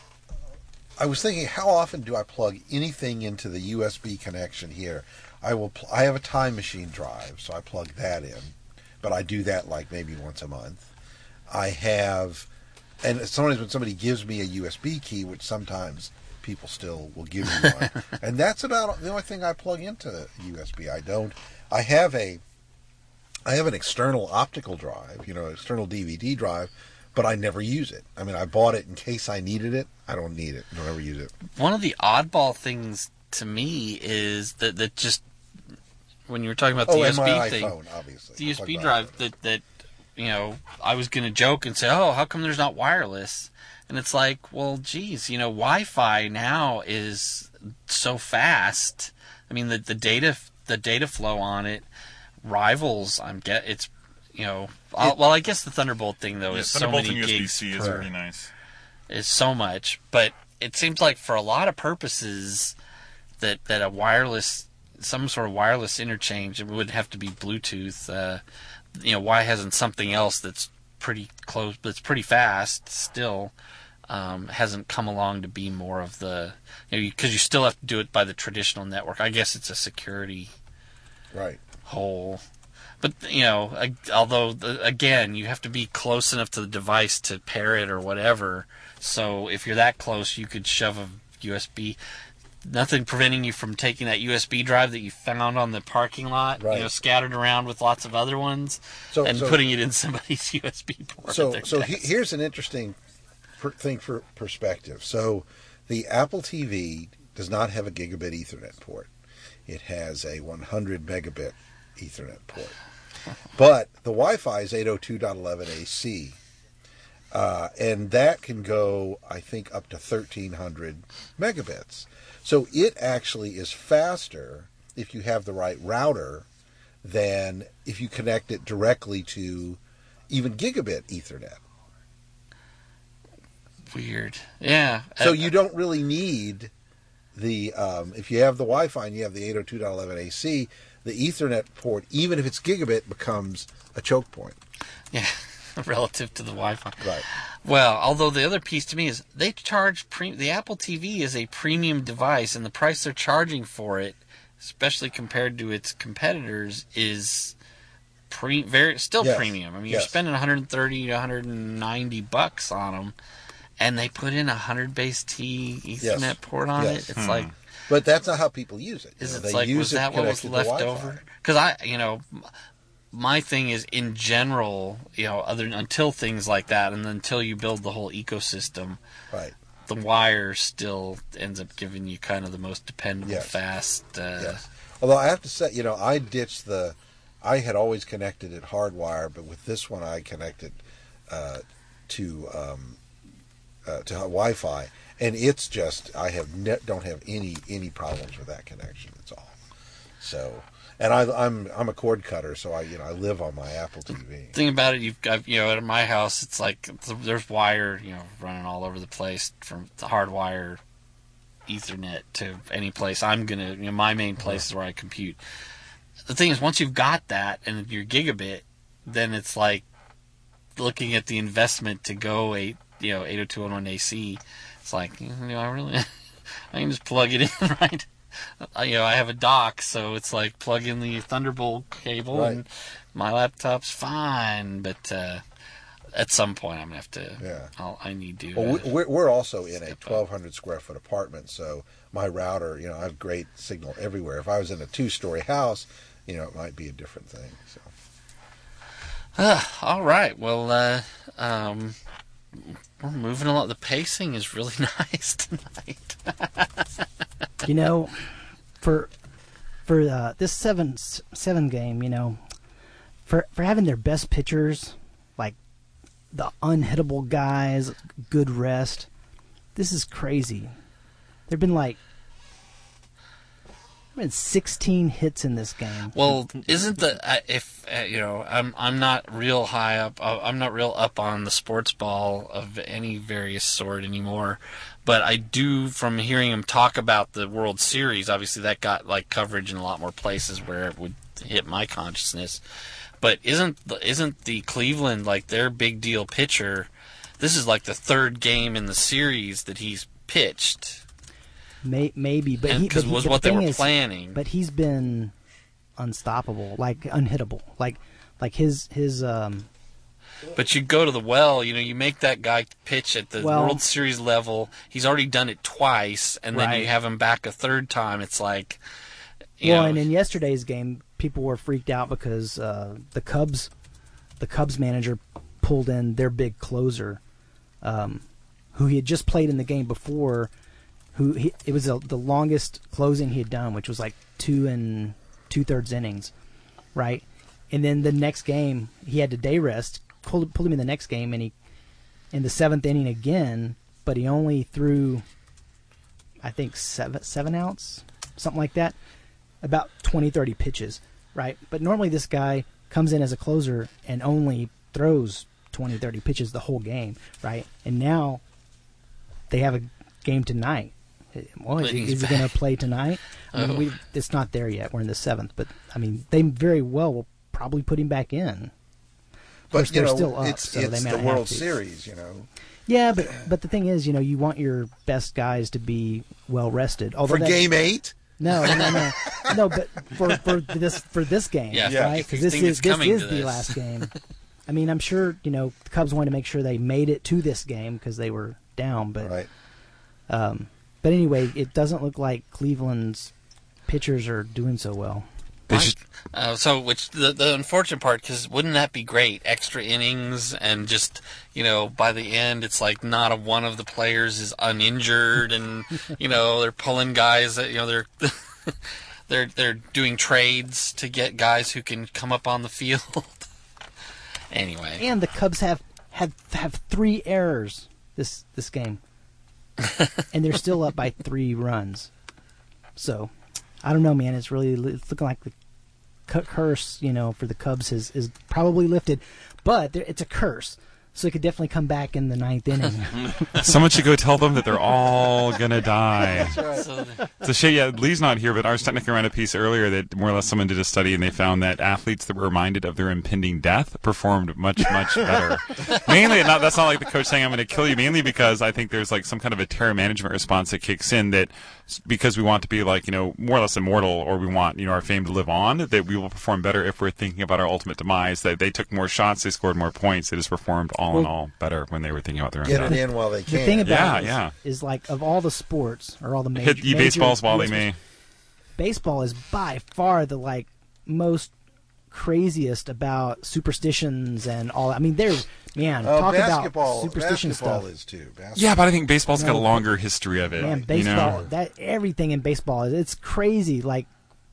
I was thinking, how often do I plug anything into the USB connection here? I have a Time Machine drive, so I plug that in, but I do that like maybe once a month. And sometimes when somebody gives me a USB key, which sometimes people still will give me one, and that's about the only thing I plug into USB. I have an external optical drive, external DVD drive, but I never use it. I mean, I bought it in case I needed it. I don't need it. I don't ever use it. One of the oddball things to me is that just when you were talking about the USB my thing, iPhone, obviously. The USB drive that I was going to joke and say, oh, how come there's not wireless? And it's like, well, geez, Wi-Fi now is so fast. I mean, the data flow on it rivals. It's. I guess the Thunderbolt thing though is so many gigs USB-C is pretty nice. Is so much, but it seems like for a lot of purposes that a wireless, some sort of wireless interchange, it would have to be Bluetooth. Why hasn't something else that's pretty close, that's pretty fast still, hasn't come along to be more of the, because you still have to do it by the traditional network. I guess it's a security hole. But, although, again, you have to be close enough to the device to pair it or whatever. So if you're that close, you could shove a USB. Nothing preventing you from taking that USB drive that you found on the parking lot, scattered around with lots of other ones, and putting it in somebody's USB port. So here's an interesting thing for perspective. So the Apple TV does not have a gigabit Ethernet port. It has a 100 megabit Ethernet port. But the Wi-Fi is 802.11ac. And that can go, I think, up to 1,300 megabits. So it actually is faster if you have the right router than if you connect it directly to even gigabit Ethernet. Weird. Yeah. So you don't really need the, if you have the Wi-Fi and you have the 802.11ac, the Ethernet port, even if it's gigabit, becomes a choke point. Yeah, relative to the Wi-Fi. Right. Well, although the other piece to me is they charge the Apple TV is a premium device, and the price they're charging for it, especially compared to its competitors, is premium. I mean, you're spending $130 to $190 on them, and they put in a 100 base T Ethernet port on it. It's like. But that's not how people use it. They like, was that what was left over? Because my thing is in general, until things like that, and until you build the whole ecosystem, right? the wire still ends up giving you kind of the most dependable, fast. Yes. Although I have to say, I ditched I had always connected it hardwire, but with this one I connected to Wi-Fi, and it's just I don't have any problems with that connection. That's all. So, and I'm a cord cutter, so I live on my Apple TV. Thing about it, you've got at my house, it's like there's wire running all over the place from the hardwire, Ethernet to any place I'm gonna. My main place is where I compute. The thing is, once you've got that and your gigabit, then it's like looking at the investment to go 802.11 AC. It's like I can just plug it in, right? I have a dock, so it's like plug in the Thunderbolt cable, and my laptop's fine. But at some point, I'm gonna have to. Yeah. I need to. Well, we're also in a 1,200 square foot apartment, so my router, I have great signal everywhere. If I was in a 2-story house, it might be a different thing. So. All right. Well, we're moving along. The pacing is really nice tonight. For this 7 game, for having their best pitchers, like the unhittable guys, good rest, this is crazy. There've been 16 hits in this game. Well, isn't I'm not real high up. I'm not real up on the sports ball of any various sort anymore. But I do, from hearing him talk about the World Series, obviously that got coverage in a lot more places where it would hit my consciousness. But isn't the Cleveland their big deal pitcher? This is the third game in the series that he's pitched. Maybe, but because was what they were planning. But he's been unstoppable, unhittable, like his. But you go to the well, you make that guy pitch at the World Series level. He's already done it twice, and then you have him back a third time. It's like, and in yesterday's game, people were freaked out because the Cubs manager pulled in their big closer, who he had just played in the game before. It was the longest closing he had done, which was 2 2/3 innings, right? And then the next game he had to day rest. Pulled him in the next game, and he in the 7th inning again, but he only threw, I think 7 outs, something like that, about 20-30 pitches, right? But normally this guy comes in as a closer and only throws 20-30 pitches the whole game, right? And now they have a game tonight. Well, is he going to play tonight? It's not there yet. We're in the 7th, but they very well will probably put him back in. But they're still up, it's they may the not World have to. Series, Yeah, but the thing is, you want your best guys to be well rested. For Game 8? No. But for this game, right? Because this is the last game. I'm sure the Cubs wanted to make sure they made it to this game because they were down, but right. But anyway, it doesn't look like Cleveland's pitchers are doing so well. Which the unfortunate part, because wouldn't that be great? Extra innings, and just by the end, it's not a one of the players is uninjured, and they're pulling guys that they're doing trades to get guys who can come up on the field. Anyway, and the Cubs have 3 errors this game, and they're still up by 3 runs. So. I don't know, man. It's looking like the curse, for the Cubs is probably lifted, but it's a curse, so it could definitely come back in the 9th inning. Someone should go tell them that they're all gonna die. That's right. It's a shame. Yeah, Lee's not here, but I was technically around a piece earlier that more or less someone did a study and they found that athletes that were reminded of their impending death performed much better. Mainly, that's not like the coach saying I'm going to kill you. Mainly because I think there's some kind of a terror management response that kicks in that. Because we want to be more or less immortal, or we want our fame to live on, that we will perform better if we're thinking about our ultimate demise. That they took more shots, they scored more points, they just performed all in all better when they were thinking about their own death. Get it in while they can. The thing about it is of all the sports or all the major baseballs while they may. Baseball is by far the most craziest about superstitions and all. I mean, they're talk about superstition basketball stuff. Is too. Yeah, but I think baseball's got a longer history of it. Man, baseball, everything in baseball it's crazy. Like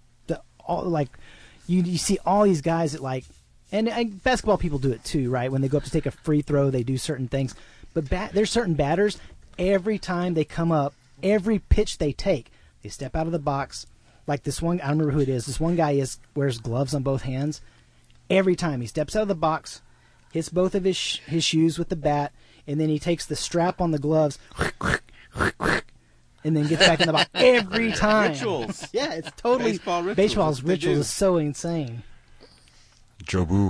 you see all these guys that and basketball people do it too, right? When they go up to take a free throw, they do certain things. But there's certain batters. Every time they come up, every pitch they take, they step out of the box. Like this one, I don't remember who it is. This one guy wears gloves on both hands. Every time he steps out of the box, hits both of his shoes with the bat, and then he takes the strap on the gloves, and then gets back in the box every time. Rituals. Yeah, it's totally baseball's rituals is so insane. Jobu.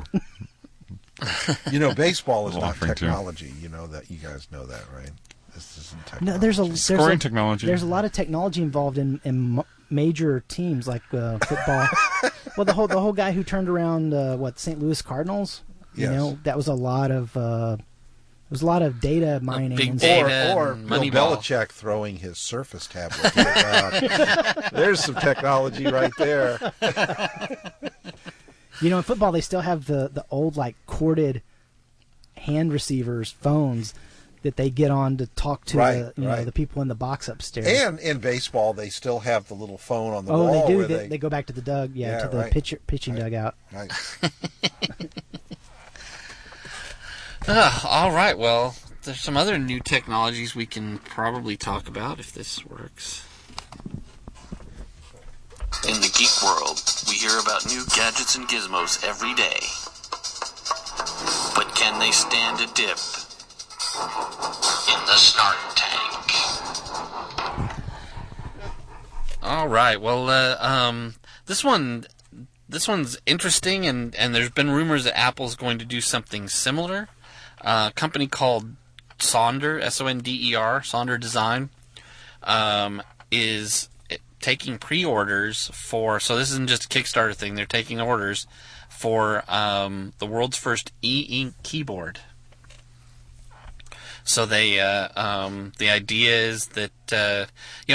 Baseball is not technology. That you guys know that, right? This isn't technology. No, there's scoring technology. There's a lot of technology involved in major teams like football. Well, the whole guy who turned around St. Louis Cardinals. Yes. That was a lot of data mining. Big data or Bill Belichick throwing his Surface tablet to the ground. There's some technology right there. In football, they still have the old corded hand receivers, phones that they get on to talk to the people in the box upstairs. And in baseball, they still have the little phone on the wall. Oh, they do. Where They go back to the pitching dugout. Right. All right. Well, there's some other new technologies we can probably talk about if this works. In the geek world, we hear about new gadgets and gizmos every day. But can they stand a dip in the Snark Tank? All right. Well, this one's interesting, and there's been rumors that Apple's going to do something similar. A company called Sonder, S-O-N-D-E-R, Sonder Design, is taking pre-orders for. So this isn't just a Kickstarter thing. They're taking orders for the world's first e-ink keyboard. So they, the idea is that,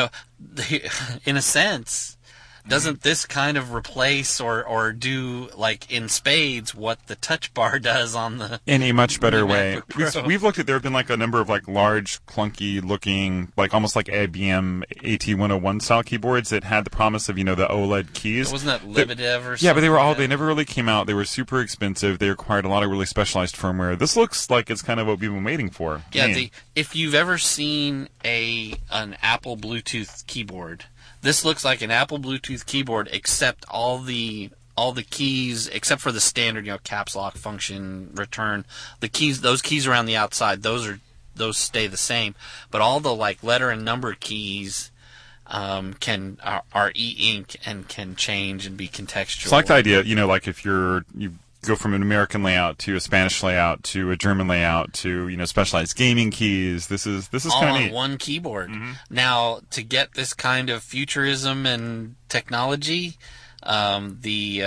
in a sense, doesn't this kind of replace or do in spades what the Touch Bar does on the in a much better way? We've looked at there have been a number of large, clunky looking, almost like IBM AT101 style keyboards that had the promise of the OLED keys. Wasn't that Lebedev or something? Yeah, but they never really came out. They were super expensive. They required a lot of really specialized firmware. This looks like it's kind of what we've been waiting for. Yeah, if you've ever seen an Apple Bluetooth keyboard. This looks like an Apple Bluetooth keyboard, except all the keys, except for the standard, caps lock function, return. Those keys around the outside, those stay the same. But all the letter and number keys are e-ink and can change and be contextual. It's like the idea, if you go from an American layout to a Spanish layout to a German layout to specialized gaming keys. This is all kind of on neat. One keyboard. Mm-hmm. Now, to get this kind of futurism and technology, and the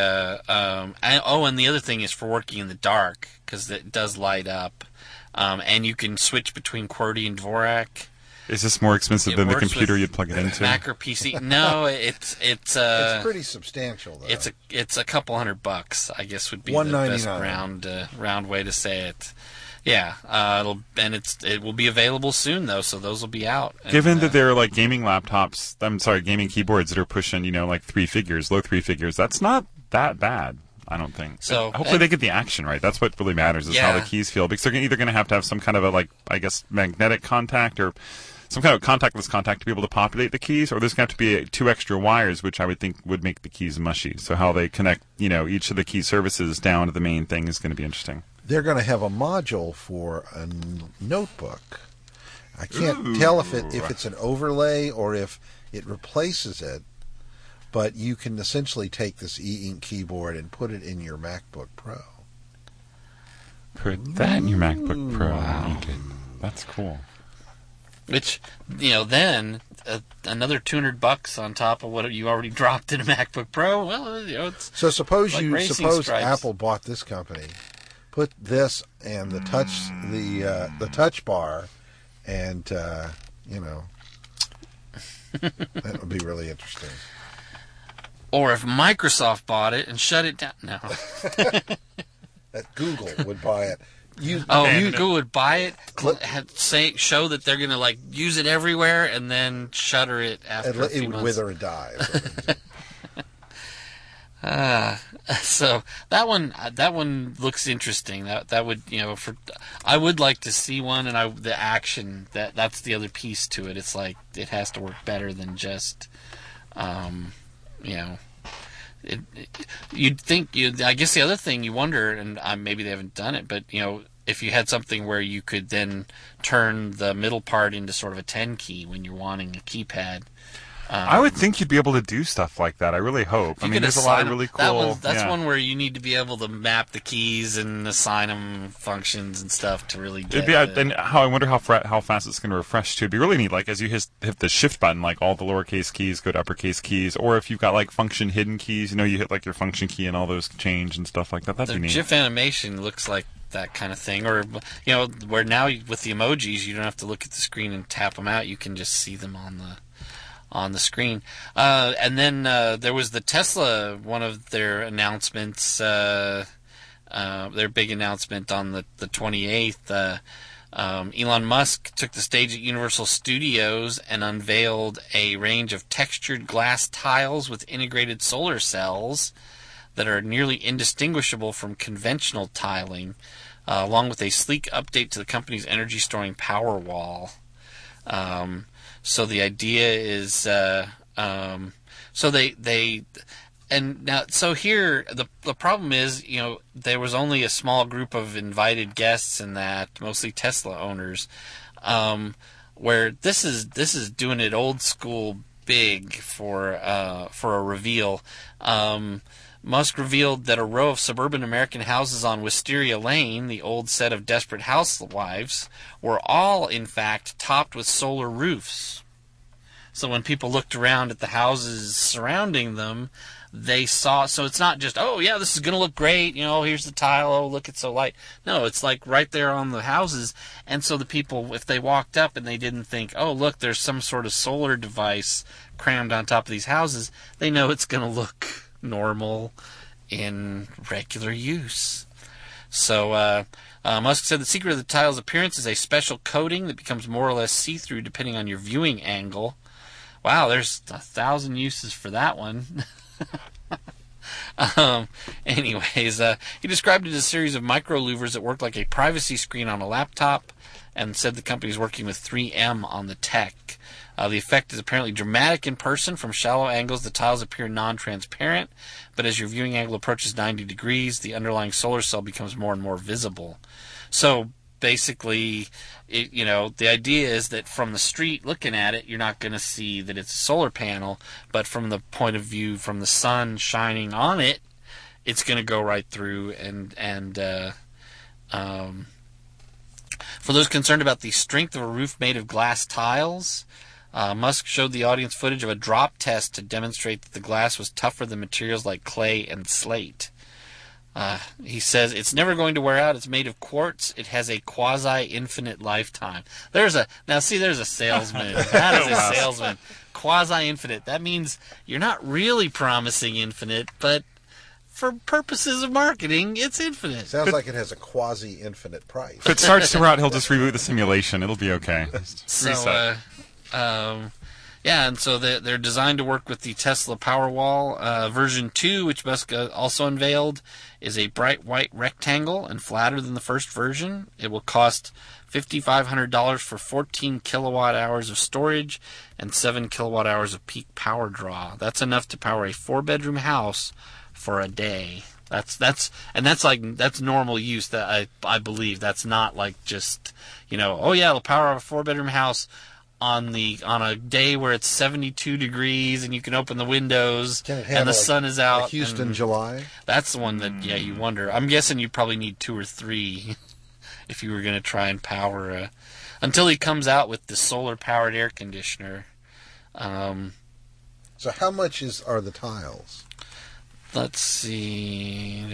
other thing is for working in the dark because it does light up, and you can switch between QWERTY and Dvorak. Is this more expensive than the computer you'd plug it into? Mac or PC? No, it's pretty substantial though. It's a couple $100, I guess would be the best round way to say it. Yeah, it will be available soon though, so those will be out. Given that they're gaming laptops, gaming keyboards that are pushing low 3 figures, that's not that bad. I don't think. So hopefully they get the action right. That's what really matters is how the keys feel, because they're either going to have some kind of a magnetic contact or some kind of contactless contact to be able to populate the keys, or there's going to have to be 2 extra wires, which I would think would make the keys mushy. So how they connect, each of the key services down to the main thing is going to be interesting. They're going to have a module for a notebook. I can't tell if it's an overlay or if it replaces it, but you can essentially take this e-ink keyboard and put it in your MacBook Pro. Put that in your MacBook Pro. Wow. That's cool. Which, then another $200 on top of what you already dropped in a MacBook Pro. Well, it's so suppose stripes. Apple bought this company, put this and the touch bar, and that would be really interesting. Or if Microsoft bought it and shut it down. No. That Google would buy it. Google would buy it, show that they're going to like use it everywhere, and then shutter it after a few months. It would wither and die. So that one looks interesting. That would, I would like to see one, and the action that's the other piece to it. It's like it has to work better than just, you'd think I guess the other thing you wonder, and maybe they haven't done it, but if you had something where you could then turn the middle part into sort of a 10 key when you're wanting a keypad. I would think you'd be able to do stuff like that. I really hope. I mean, there's a lot of really cool... That's one where you need to be able to map the keys and assign them functions and stuff to really get and I wonder how fast it's going to refresh, too. It'd be really neat, like, as you hit the shift button, like, all the lowercase keys go to uppercase keys, or if you've got, like, function hidden keys, you hit, like, your function key and all those change and stuff like that. That'd be neat. The GIF animation looks like that kind of thing, or, where now with the emojis, you don't have to look at the screen and tap them out. You can just see them on the screen. And then there was the Tesla, one of their announcements, their big announcement on the 28th. Elon Musk took the stage at Universal Studios and unveiled a range of textured glass tiles with integrated solar cells that are nearly indistinguishable from conventional tiling, along with a sleek update to the company's energy-storing Powerwall. So the idea is, so here the problem is, there was only a small group of invited guests in that, mostly Tesla owners, where this is doing it old school big for a reveal. Musk revealed that a row of suburban American houses on Wisteria Lane, the old set of Desperate Housewives, were all, in fact, topped with solar roofs. So when people looked around at the houses surrounding them, they saw... So it's not just, oh, yeah, this is going to look great, here's the tile, oh, look, it's so light. No, it's like right there on the houses. And so the people, if they walked up and they didn't think, oh, look, there's some sort of solar device crammed on top of these houses, they know it's going to look normal in regular use. So Musk said the secret of the tile's appearance is a special coating that becomes more or less see-through depending on your viewing angle. Wow, there's 1,000 uses for that one. Anyways, he described it as a series of micro louvers that work like a privacy screen on a laptop, and said the company is working with 3M on the tech. The effect is apparently dramatic in person. From shallow angles, the tiles appear non-transparent, but as your viewing angle approaches 90 degrees, the underlying solar cell becomes more and more visible. So basically, the idea is that from the street looking at it, you're not going to see that it's a solar panel, but from the point of view from the sun shining on it, it's going to go right through. And for those concerned about the strength of a roof made of glass tiles, Musk showed the audience footage of a drop test to demonstrate that the glass was tougher than materials like clay and slate. He says, it's never going to wear out. It's made of quartz. It has a quasi-infinite lifetime. There's a salesman. That is a salesman. Quasi-infinite. That means you're not really promising infinite, but for purposes of marketing, it's infinite. Sounds like it has a quasi-infinite price. If it starts to rot, he'll just reboot the simulation. It'll be okay. So, and so they're designed to work with the Tesla Powerwall. Version 2, which Musk also unveiled, is a bright white rectangle and flatter than the first version. It will cost $5,500 for 14 kilowatt hours of storage and 7 kilowatt hours of peak power draw. That's enough to power a 4-bedroom house for a day. That's normal use. That I believe that's not like just it'll power a 4-bedroom house on a day where it's 72 degrees and you can open the windows and the sun is out. Houston, July. That's the one that you wonder. I'm guessing you probably need 2 or 3 if you were going to try and power until he comes out with the solar powered air conditioner. So how much are the tiles? Let's see.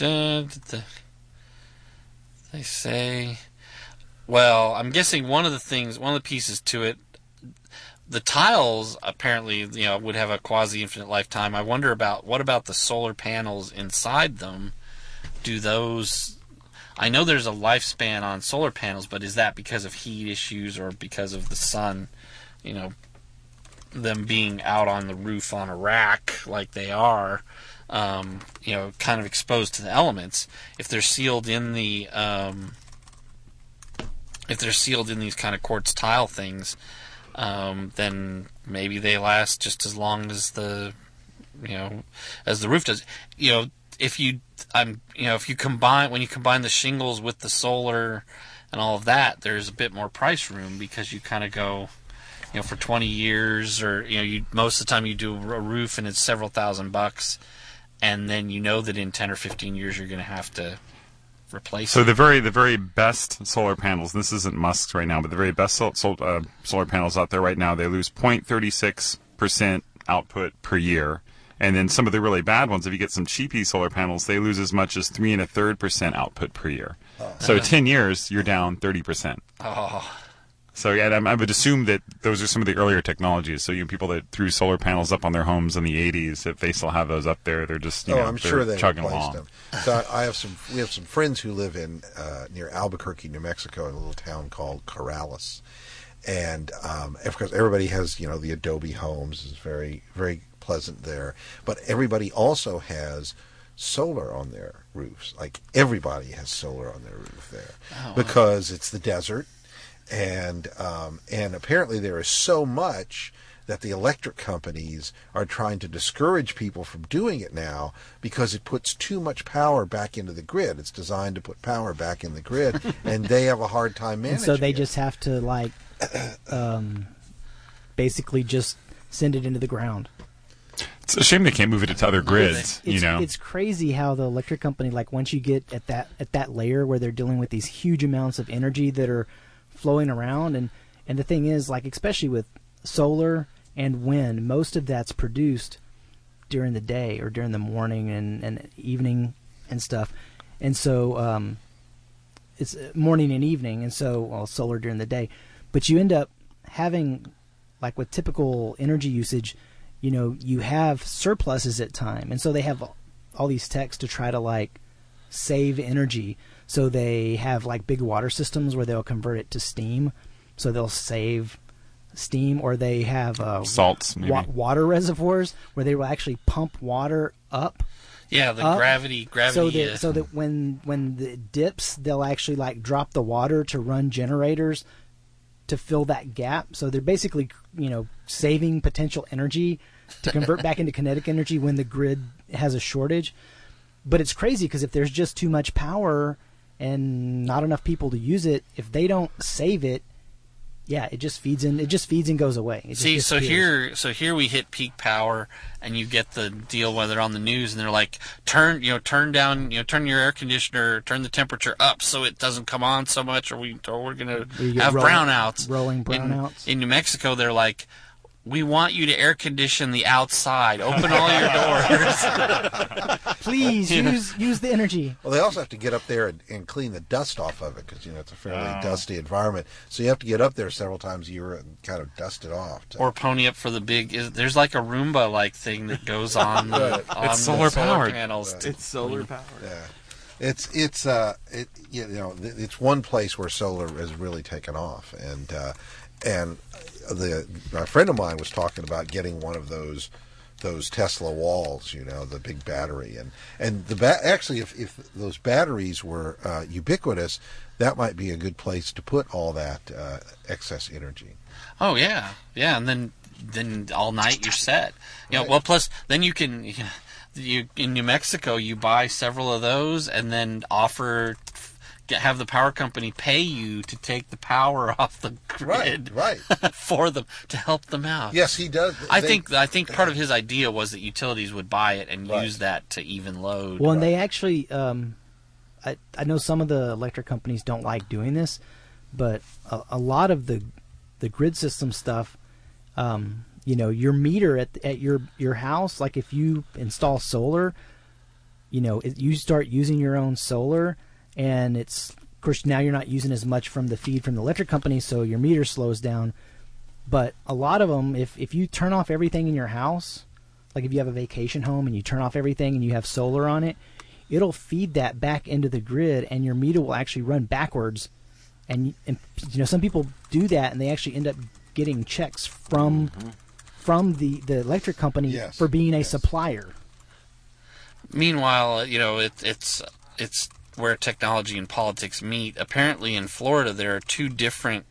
They say, well, I'm guessing one of the pieces to it, the tiles apparently, would have a quasi-infinite lifetime. I wonder what about the solar panels inside them? Do those... I know there's a lifespan on solar panels, but is that because of heat issues or because of the sun, them being out on the roof on a rack like they are, kind of exposed to the elements? If they're sealed in the... if they're sealed in these kind of quartz tile things, then maybe they last just as long as the roof does. If you combine the shingles with the solar and all of that, there's a bit more price room because you kind of go, for 20 years, or most of the time you do a roof and it's several $1,000, and then that in 10 or 15 years you're going to have to replace so it. the very best solar panels, and this isn't Musk's right now, but the very best solar panels out there right now, they lose 0.36% output per year. And then some of the really bad ones, if you get some cheapy solar panels, they lose as much as 3 1/3% output per year. So 10 years, you're down 30%. Oh. So yeah, I would assume that those are some of the earlier technologies. So people that threw solar panels up on their homes in the 80s, if they still have those up there, they're just I'm sure they chugging replaced along. them. So we have some friends who live in near Albuquerque, New Mexico, in a little town called Corrales, and of course everybody has the Adobe homes. It's very, very pleasant there, but everybody also has solar on their roofs. Like everybody has solar on their roof there because it's the desert. And apparently there is so much that the electric companies are trying to discourage people from doing it now because it puts too much power back into the grid. It's designed to put power back in the grid, and they have a hard time managing it. So they it. just have to basically just send it into the ground. It's a shame they can't move it to other grids. It's crazy how the electric company, once you get at that layer where they're dealing with these huge amounts of energy that are flowing around, and the thing is, especially with solar and wind, most of that's produced during the day or during the morning and evening and stuff, and so it's morning and evening, and so solar during the day, but you end up having, with typical energy usage, you have surpluses at time, and so they have all these techs to try to save energy. So they have big water systems where they'll convert it to steam, so they'll save steam, or they have salts, water reservoirs where they will actually pump water up. Yeah, the gravity. So that when it dips, they'll actually drop the water to run generators to fill that gap. So they're basically saving potential energy to convert back into kinetic energy when the grid has a shortage. But it's crazy because if there's just too much power and not enough people to use it, if they don't save it, it just feeds in. It just feeds and goes away. So here we hit peak power, and you get the deal where they're on the news and they're like, turn your air conditioner, turn the temperature up so it doesn't come on so much, or we're gonna have brownouts. Rolling brownouts. In New Mexico, they're like, we want you to air condition the outside. Open all your doors. Please use the energy. Well, they also have to get up there and clean the dust off of it because it's a fairly dusty environment. So you have to get up there several times a year and kind of dust it off. Or pony up for the big. There's a Roomba thing that goes on. It's solar powered. Panels. It's solar powered. Yeah. It's one place where solar has really taken off, and a friend of mine was talking about getting one of those Tesla walls, the big battery, and actually if those batteries were ubiquitous, that might be a good place to put all that excess energy. Oh yeah, and then all night you're set. Right. Well, plus then you can. You in New Mexico, you buy several of those and then have the power company pay you to take the power off the grid right. for them to help them out. Yes, he does. I think part of his idea was that utilities would buy it and use that to even load. Well, and they actually, I know some of the electric companies don't like doing this, but a lot of the grid system stuff, your meter at your house, if you install solar, you start using your own solar. And of course, now you're not using as much from the feed from the electric company, so your meter slows down. But a lot of them, if you turn off everything in your house, like if you have a vacation home and you turn off everything and you have solar on it, it'll feed that back into the grid, and your meter will actually run backwards. And some people do that, and they actually end up getting checks from the electric company for being a supplier. Meanwhile, it's where technology and politics meet. Apparently, in Florida, there are two different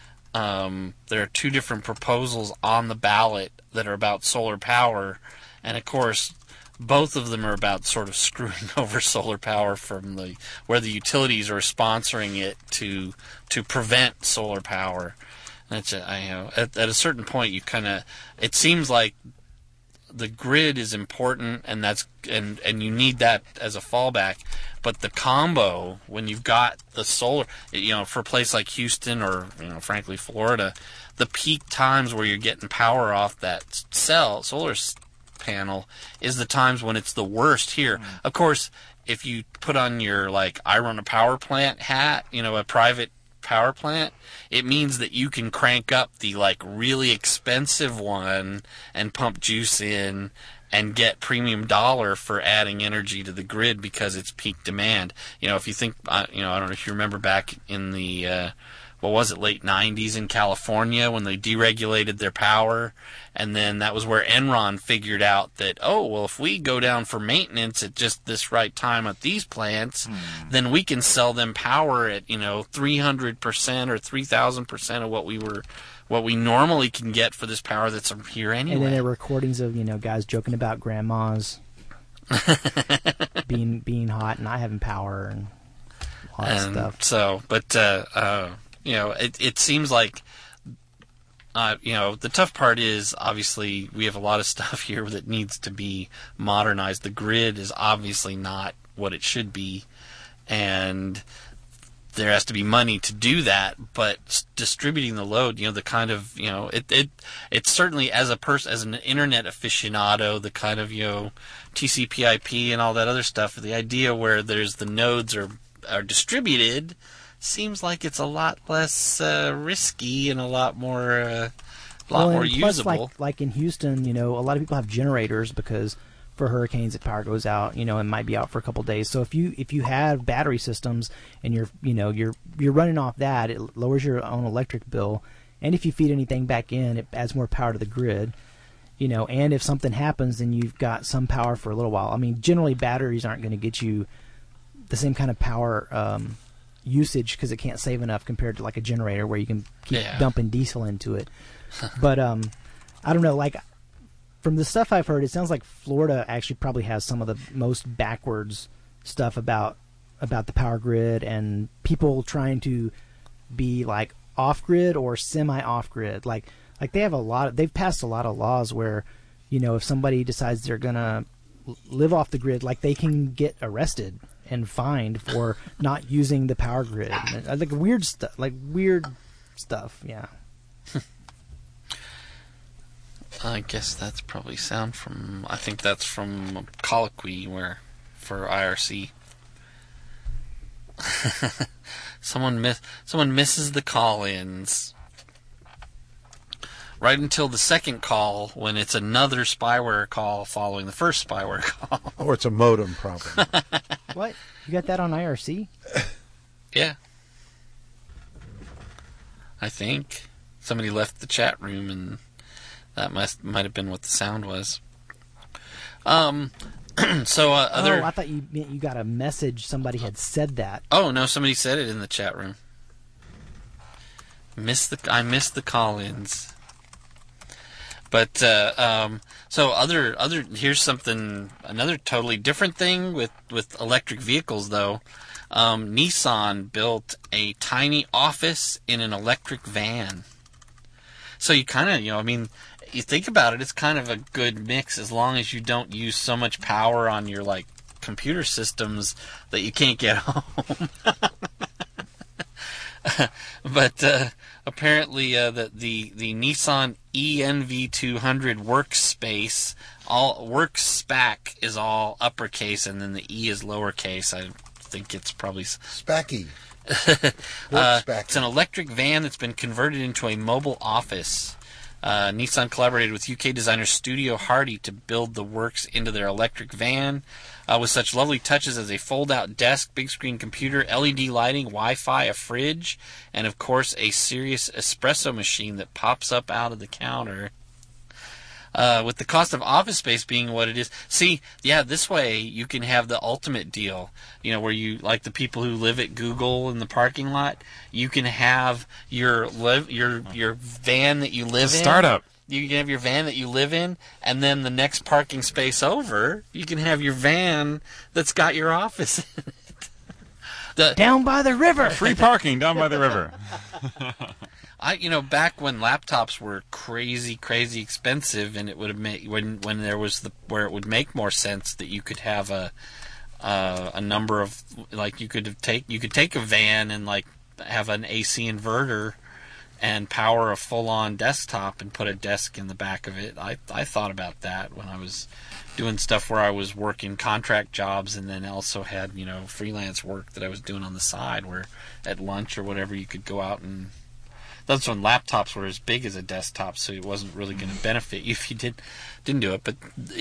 proposals on the ballot that are about solar power, and of course, both of them are about sort of screwing over solar power from where the utilities are sponsoring it to prevent solar power. At a certain point, it seems like the grid is important, and you need that as a fallback. But the combo, when you've got the solar, for a place like Houston or frankly Florida, the peak times where you're getting power off that solar panel is the times when it's the worst here. Of course, if you put on your I run a power plant hat, a private power plant, it means that you can crank up the really expensive one and pump juice in and get premium dollar for adding energy to the grid because it's peak demand. If you think, I don't know if you remember back in the late 90s in California when they deregulated their power, and then that was where Enron figured out that, if we go down for maintenance at just this right time at these plants, then we can sell them power at 300% or 3,000% of what we normally can get for this power that's here anyway. And then there are recordings of guys joking about grandmas being hot and not having power and all that stuff. So, but it seems like the tough part is obviously we have a lot of stuff here that needs to be modernized. The grid is obviously not what it should be, and there has to be money to do that. But distributing the load, the kind of it's certainly as an internet aficionado, the kind of TCP/IP and all that other stuff. The idea where there's the nodes are distributed seems like it's a lot less risky and a lot more more usable. Like in Houston, a lot of people have generators because for hurricanes, if power goes out, it might be out for a couple days. So if you have battery systems and you're running off that, it lowers your own electric bill, and if you feed anything back in, it adds more power to the grid. And if something happens, then you've got some power for a little while. I mean, generally batteries aren't going to get you the same kind of power usage because it can't save enough compared to a generator where you can keep dumping diesel into it. But I don't know, from the stuff I've heard, it sounds like Florida actually probably has some of the most backwards stuff about the power grid and people trying to be off grid or semi off grid. Like they have they've passed a lot of laws where if somebody decides they're gonna live off the grid, they can get arrested and fined for not using the power grid. Weird stuff. Yeah. I guess that's probably I think that's from Colloquy for IRC. Someone misses the call-ins right until the second call when it's another spyware call following the first spyware call. Or it's a modem problem. What? You got that on IRC? Yeah. I think somebody left the chat room and that might have been what the sound was. I thought you meant you got a message. Somebody had said that. Oh no, somebody said it in the chat room. I missed the call-ins. But here's another totally different thing with electric vehicles though. Nissan built a tiny office in an electric van. So you kind of, you think about it, it's kind of a good mix as long as you don't use so much power on your computer systems that you can't get home. But apparently the Nissan ENV200 workspace, work SPAC is all uppercase and then the E is lowercase. I think it's probably Spacky. It's an electric van that's been converted into a mobile office. Nissan collaborated with UK designer Studio Hardy to build the works into their electric van with such lovely touches as a fold-out desk, big screen computer, LED lighting, Wi-Fi, a fridge, and of course a serious espresso machine that pops up out of the counter. With the cost of office space being what it is. See, yeah, this way you can have the ultimate deal. You know, where you, like the people who live at Google in the parking lot, you can have your van that you live in. Startup. You can have your van that you live in, and then the next parking space over, you can have your van that's got your office in it. Down by the river. Free parking down by the river. Back when laptops were crazy expensive, and it would have made when there was where it would make more sense that you could have a number of, like, you could take a van and like have an AC inverter and power a full-on desktop and put a desk in the back of it. I thought about that when I was doing stuff where I was working contract jobs and then also had freelance work that I was doing on the side, where at lunch or whatever you could go out and. That's when laptops were as big as a desktop, so it wasn't really going to benefit you if you didn't do it. But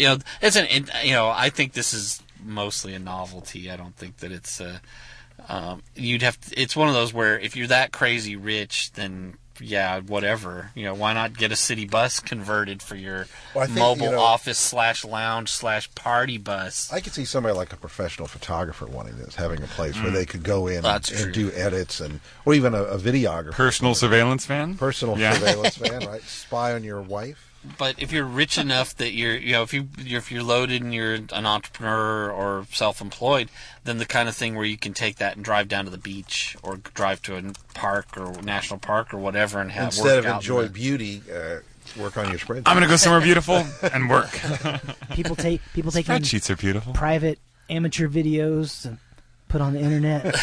I think this is mostly a novelty. I don't think that it's it's one of those where if you're that crazy rich, then yeah, whatever. Why not get a city bus converted for your mobile office / lounge / party bus? I could see somebody like a professional photographer wanting this, having a place where they could go in and do edits, or even a videographer. Personal surveillance van? Surveillance van, right? Spy on your wife. But if you're rich enough that if you're loaded and you're an entrepreneur or self-employed, then the kind of thing where you can take that and drive down to the beach or drive to a park or national park or whatever and have instead of enjoy beauty, work on your spreadsheet. I'm going to go somewhere beautiful and work. People taking spreadsheets are beautiful. Private amateur videos and put on the internet.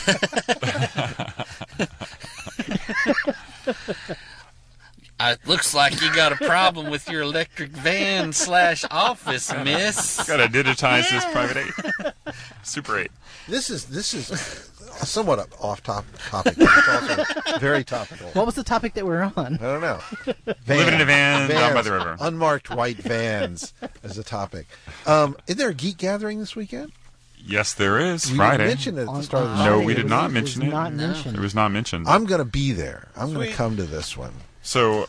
It looks like you got a problem with your electric van / office, miss. Got to digitize this private 8. Super 8. This is somewhat off topic. It's also very topical. What was the topic that we're on? I don't know. Living in a van down by the river. Unmarked white vans is the topic. Is there a geek gathering this weekend? Yes, there is. We Friday. mentioned it at the start of the show. No, we did not mention it. It was not mentioned. I'm going to be there. I'm going to come to this one. So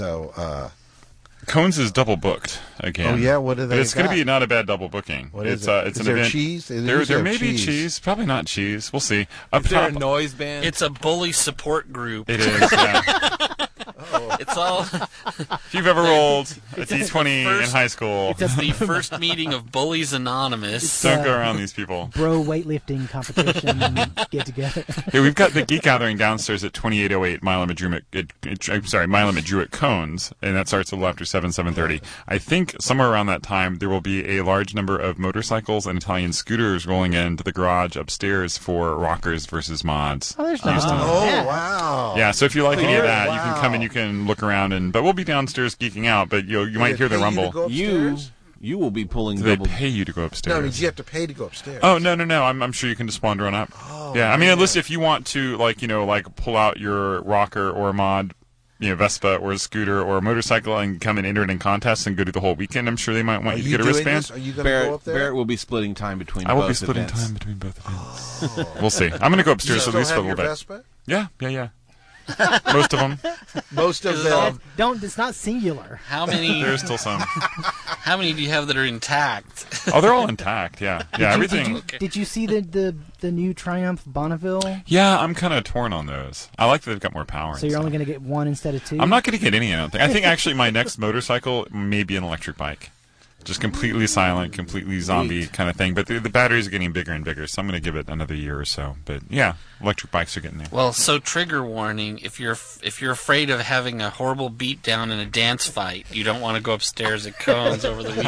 Cones is double booked again. Oh yeah, what do they? But it's going to be not a bad double booking. What is it? It's is an there event. Cheese? There may be cheese. Probably not cheese. We'll see. Up is there top, a noise band? It's a bully support group. It is. Yeah. It's all. If you've ever rolled a D20 in high school, it's the first meeting of Bullies Anonymous. Don't go around these people. Bro weightlifting competition get together. Hey, we've got the Geek Gathering downstairs at 2808 Mile Limit Druitt Cones, and that starts a little after 7:30. I think somewhere around that time there will be a large number of motorcycles and Italian scooters rolling into the garage upstairs for Rockers versus Mods. Oh, there's nothing wrong with that. Wow. Yeah, so if you like any of that, you can come and you can look around, but we'll be downstairs geeking out, but you might hear the rumble. You will be pulling. Do they pay you to go upstairs? No, I mean, you have to pay to go upstairs. Oh, no. I'm sure you can just wander on up. Oh, yeah, I mean, at least if you want to, pull out your rocker or a mod, Vespa or a scooter or a motorcycle and come and enter it in contests and go do the whole weekend, I'm sure they might want you to get a wristband. Are you going to go up there? Barrett will be splitting time between both I will events. be splitting time between both events. We'll see. I'm going to go upstairs at least for a little bit. Vespa? Yeah. Most of them. Most of them. It's not singular. How many? There's still some. How many do you have that are intact? Oh, they're all intact. Yeah, everything. Did you see the new Triumph Bonneville? Yeah, I'm kind of torn on those. I like that they've got more power. So you're only going to get one instead of two? I'm not going to get any. I don't think. I think actually my next motorcycle may be an electric bike. Just completely silent, completely zombie kind of thing. But the batteries are getting bigger and bigger, so I'm going to give it another year or so. But yeah, electric bikes are getting there. Well, so trigger warning: if you're afraid of having a horrible beatdown in a dance fight, you don't want to go upstairs at Cones over the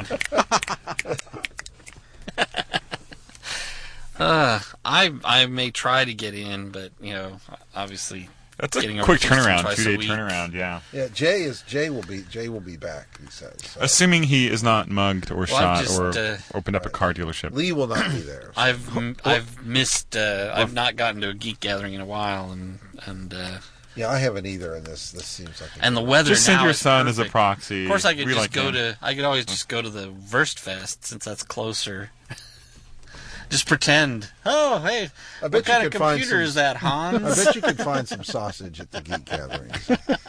weekend. I may try to get in, but obviously. That's a quick turnaround, 2-day turnaround, yeah. Yeah, Jay will be back, he says. So. Assuming he is not mugged or shot or opened up a car dealership. Lee will not be there. So. I've missed. I've not gotten to a geek gathering in a while, and Yeah, I haven't either, and this seems like. And the weather just now send your is son perfect. as a proxy. Of course, I could We just like go him. to. I could always just go to the Wurstfest since that's closer. Just pretend. Oh, hey, I bet what kind you of could find computer is that, Hans? I bet you could find some sausage at the geek gatherings.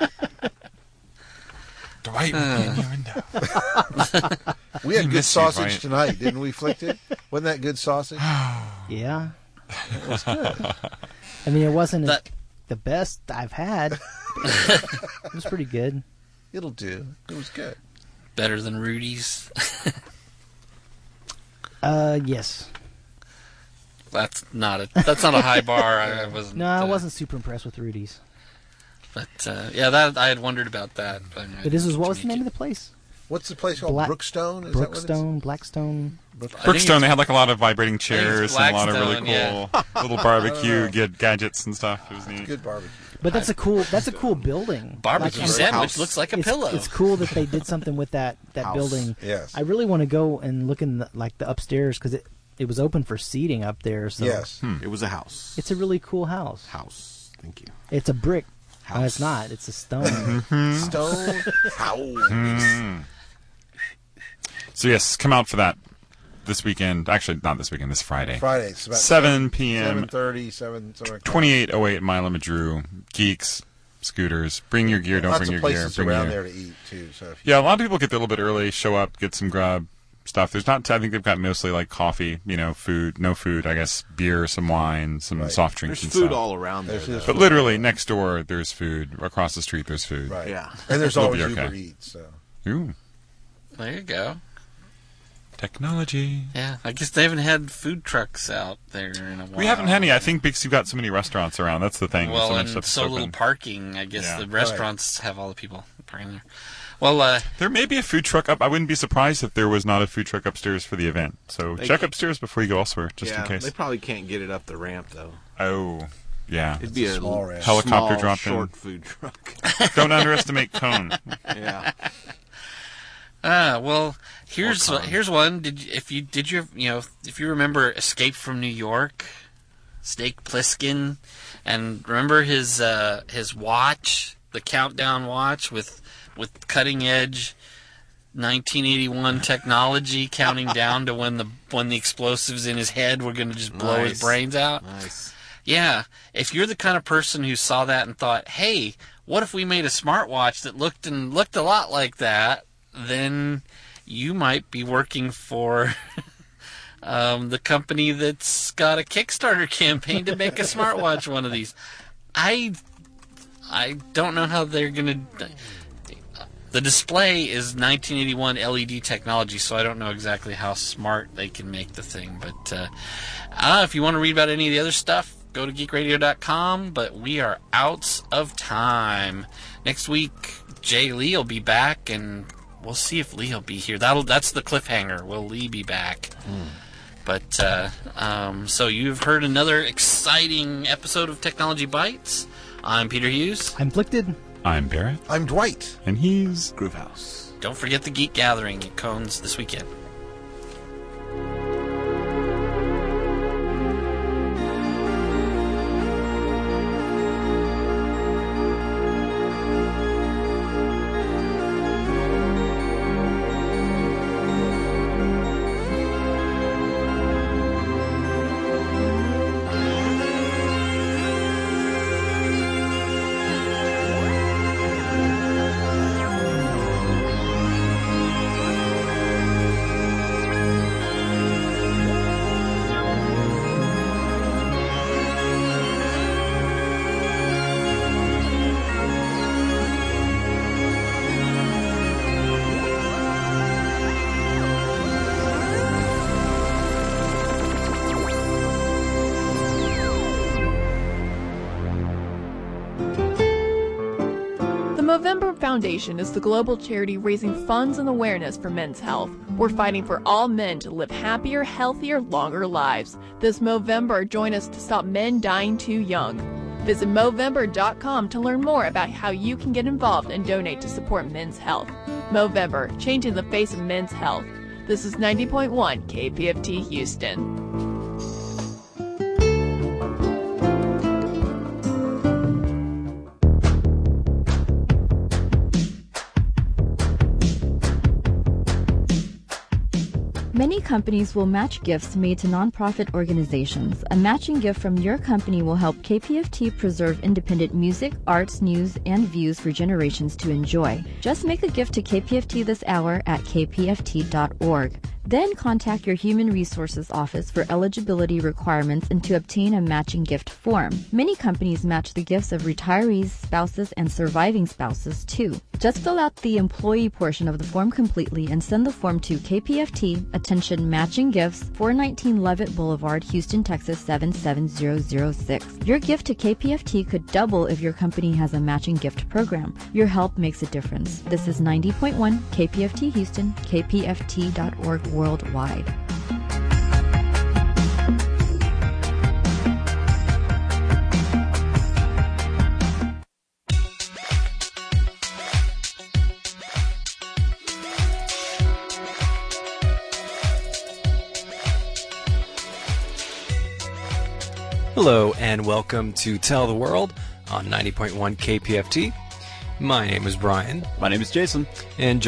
Dwight, in your window. We had We good miss you, sausage Dwight. tonight, didn't we, Flicked? Wasn't that good sausage? Yeah. It was good. I mean, it wasn't the best I've had. It was pretty good. It'll do. It was good. Better than Rudy's. Yes. That's not a high bar. I wasn't. No, I wasn't super impressed with Rudy's. But yeah, that I had wondered about that. But this is what was the name of the place? What's the place called? Brookstone? Is Brookstone, Blackstone. Brookstone, they had like a lot of vibrating chairs and a lot of really Blackstone, cool little barbecue gadgets and stuff. It was neat. Good barbecue. But that's a cool building. Barbecue sandwich looks like a pillow. It's cool that they did something with that House. building. Yes. I really want to go and look in the upstairs because it was open for seating up there. So Yes. It was a house. it's a really cool house. House. Thank you. It's a brick. No, House. it's not. It's a stone. Stone House. So yes, come out for that this weekend. Actually, not this weekend. This Friday. Friday. It's about 7 p.m. 7:30, 7. 2808 Mile of Madru. Geeks, scooters. Bring your gear. Don't Lots bring of your gear. places Bring around your... there to eat too. So if Yeah, a lot of people get there a little bit early. Show up, get some grub stuff. There's not. I think they've got mostly like coffee. Food. No food. I guess beer, some wine, some soft drinks. There's and food stuff. all around there. There's But literally next door, there's food. Across the street, there's food. right. Yeah. And there's We'll always be okay. Uber Eats. So Ooh, There you go. technology. Yeah, I guess they haven't had food trucks out there in a while. We haven't had any. I think because you've got so many restaurants around. That's the thing. Well, so much and stuff's so little open. parking. I guess Yeah. the restaurants have all the people parking there. Well, There may be a food truck up. I wouldn't be surprised if there was not a food truck upstairs for the event. So They check can't- upstairs before you go elsewhere, just in case. They probably can't get it up the ramp though. Oh, yeah. It'd be a small ramp. Helicopter small, drop-in. short food truck. Don't underestimate Cone. Yeah. well, here's one. If you remember Escape from New York, Snake Plissken, and remember his watch, the countdown watch with cutting edge 1981 technology, counting down to when the explosives in his head were going to just blow his brains out. Nice. Yeah, if you're the kind of person who saw that and thought, "Hey, what if we made a smartwatch that looked a lot like that?" then you might be working for the company that's got a Kickstarter campaign to make a smartwatch one of these. I don't know how they're going to... The display is 1981 LED technology, so I don't know exactly how smart they can make the thing. But if you want to read about any of the other stuff, go to geekradio.com. But we are out of time. Next week, Jay Lee will be back, and we'll see if Lee will be here. That's the cliffhanger. Will Lee be back? But so you've heard another exciting episode of Technology Bites. I'm Peter Hughes. I'm Flicked. I'm Barrett. I'm Dwight. And he's Groovehouse. Don't forget the Geek Gathering at Cones this weekend. The Movember Foundation is the global charity raising funds and awareness for men's health. We're fighting for all men to live happier, healthier, longer lives. This Movember, join us to stop men dying too young. Visit Movember.com to learn more about how you can get involved and donate to support men's health. Movember, changing the face of men's health. This is 90.1 KPFT Houston. Many companies will match gifts made to nonprofit organizations. A matching gift from your company will help KPFT preserve independent music, arts, news, and views for generations to enjoy. Just make a gift to KPFT this hour at kpft.org. Then contact your Human Resources Office for eligibility requirements and to obtain a matching gift form. Many companies match the gifts of retirees, spouses, and surviving spouses, too. Just fill out the employee portion of the form completely and send the form to KPFT, attention Matching Gifts, 419 Levitt Boulevard, Houston, Texas 77006. Your gift to KPFT could double if your company has a matching gift program. Your help makes a difference. This is 90.1 KPFT Houston, kpft.org worldwide. Hello and welcome to Tell the World on 90.1 KPFT. My name is Brian. My name is Jason. And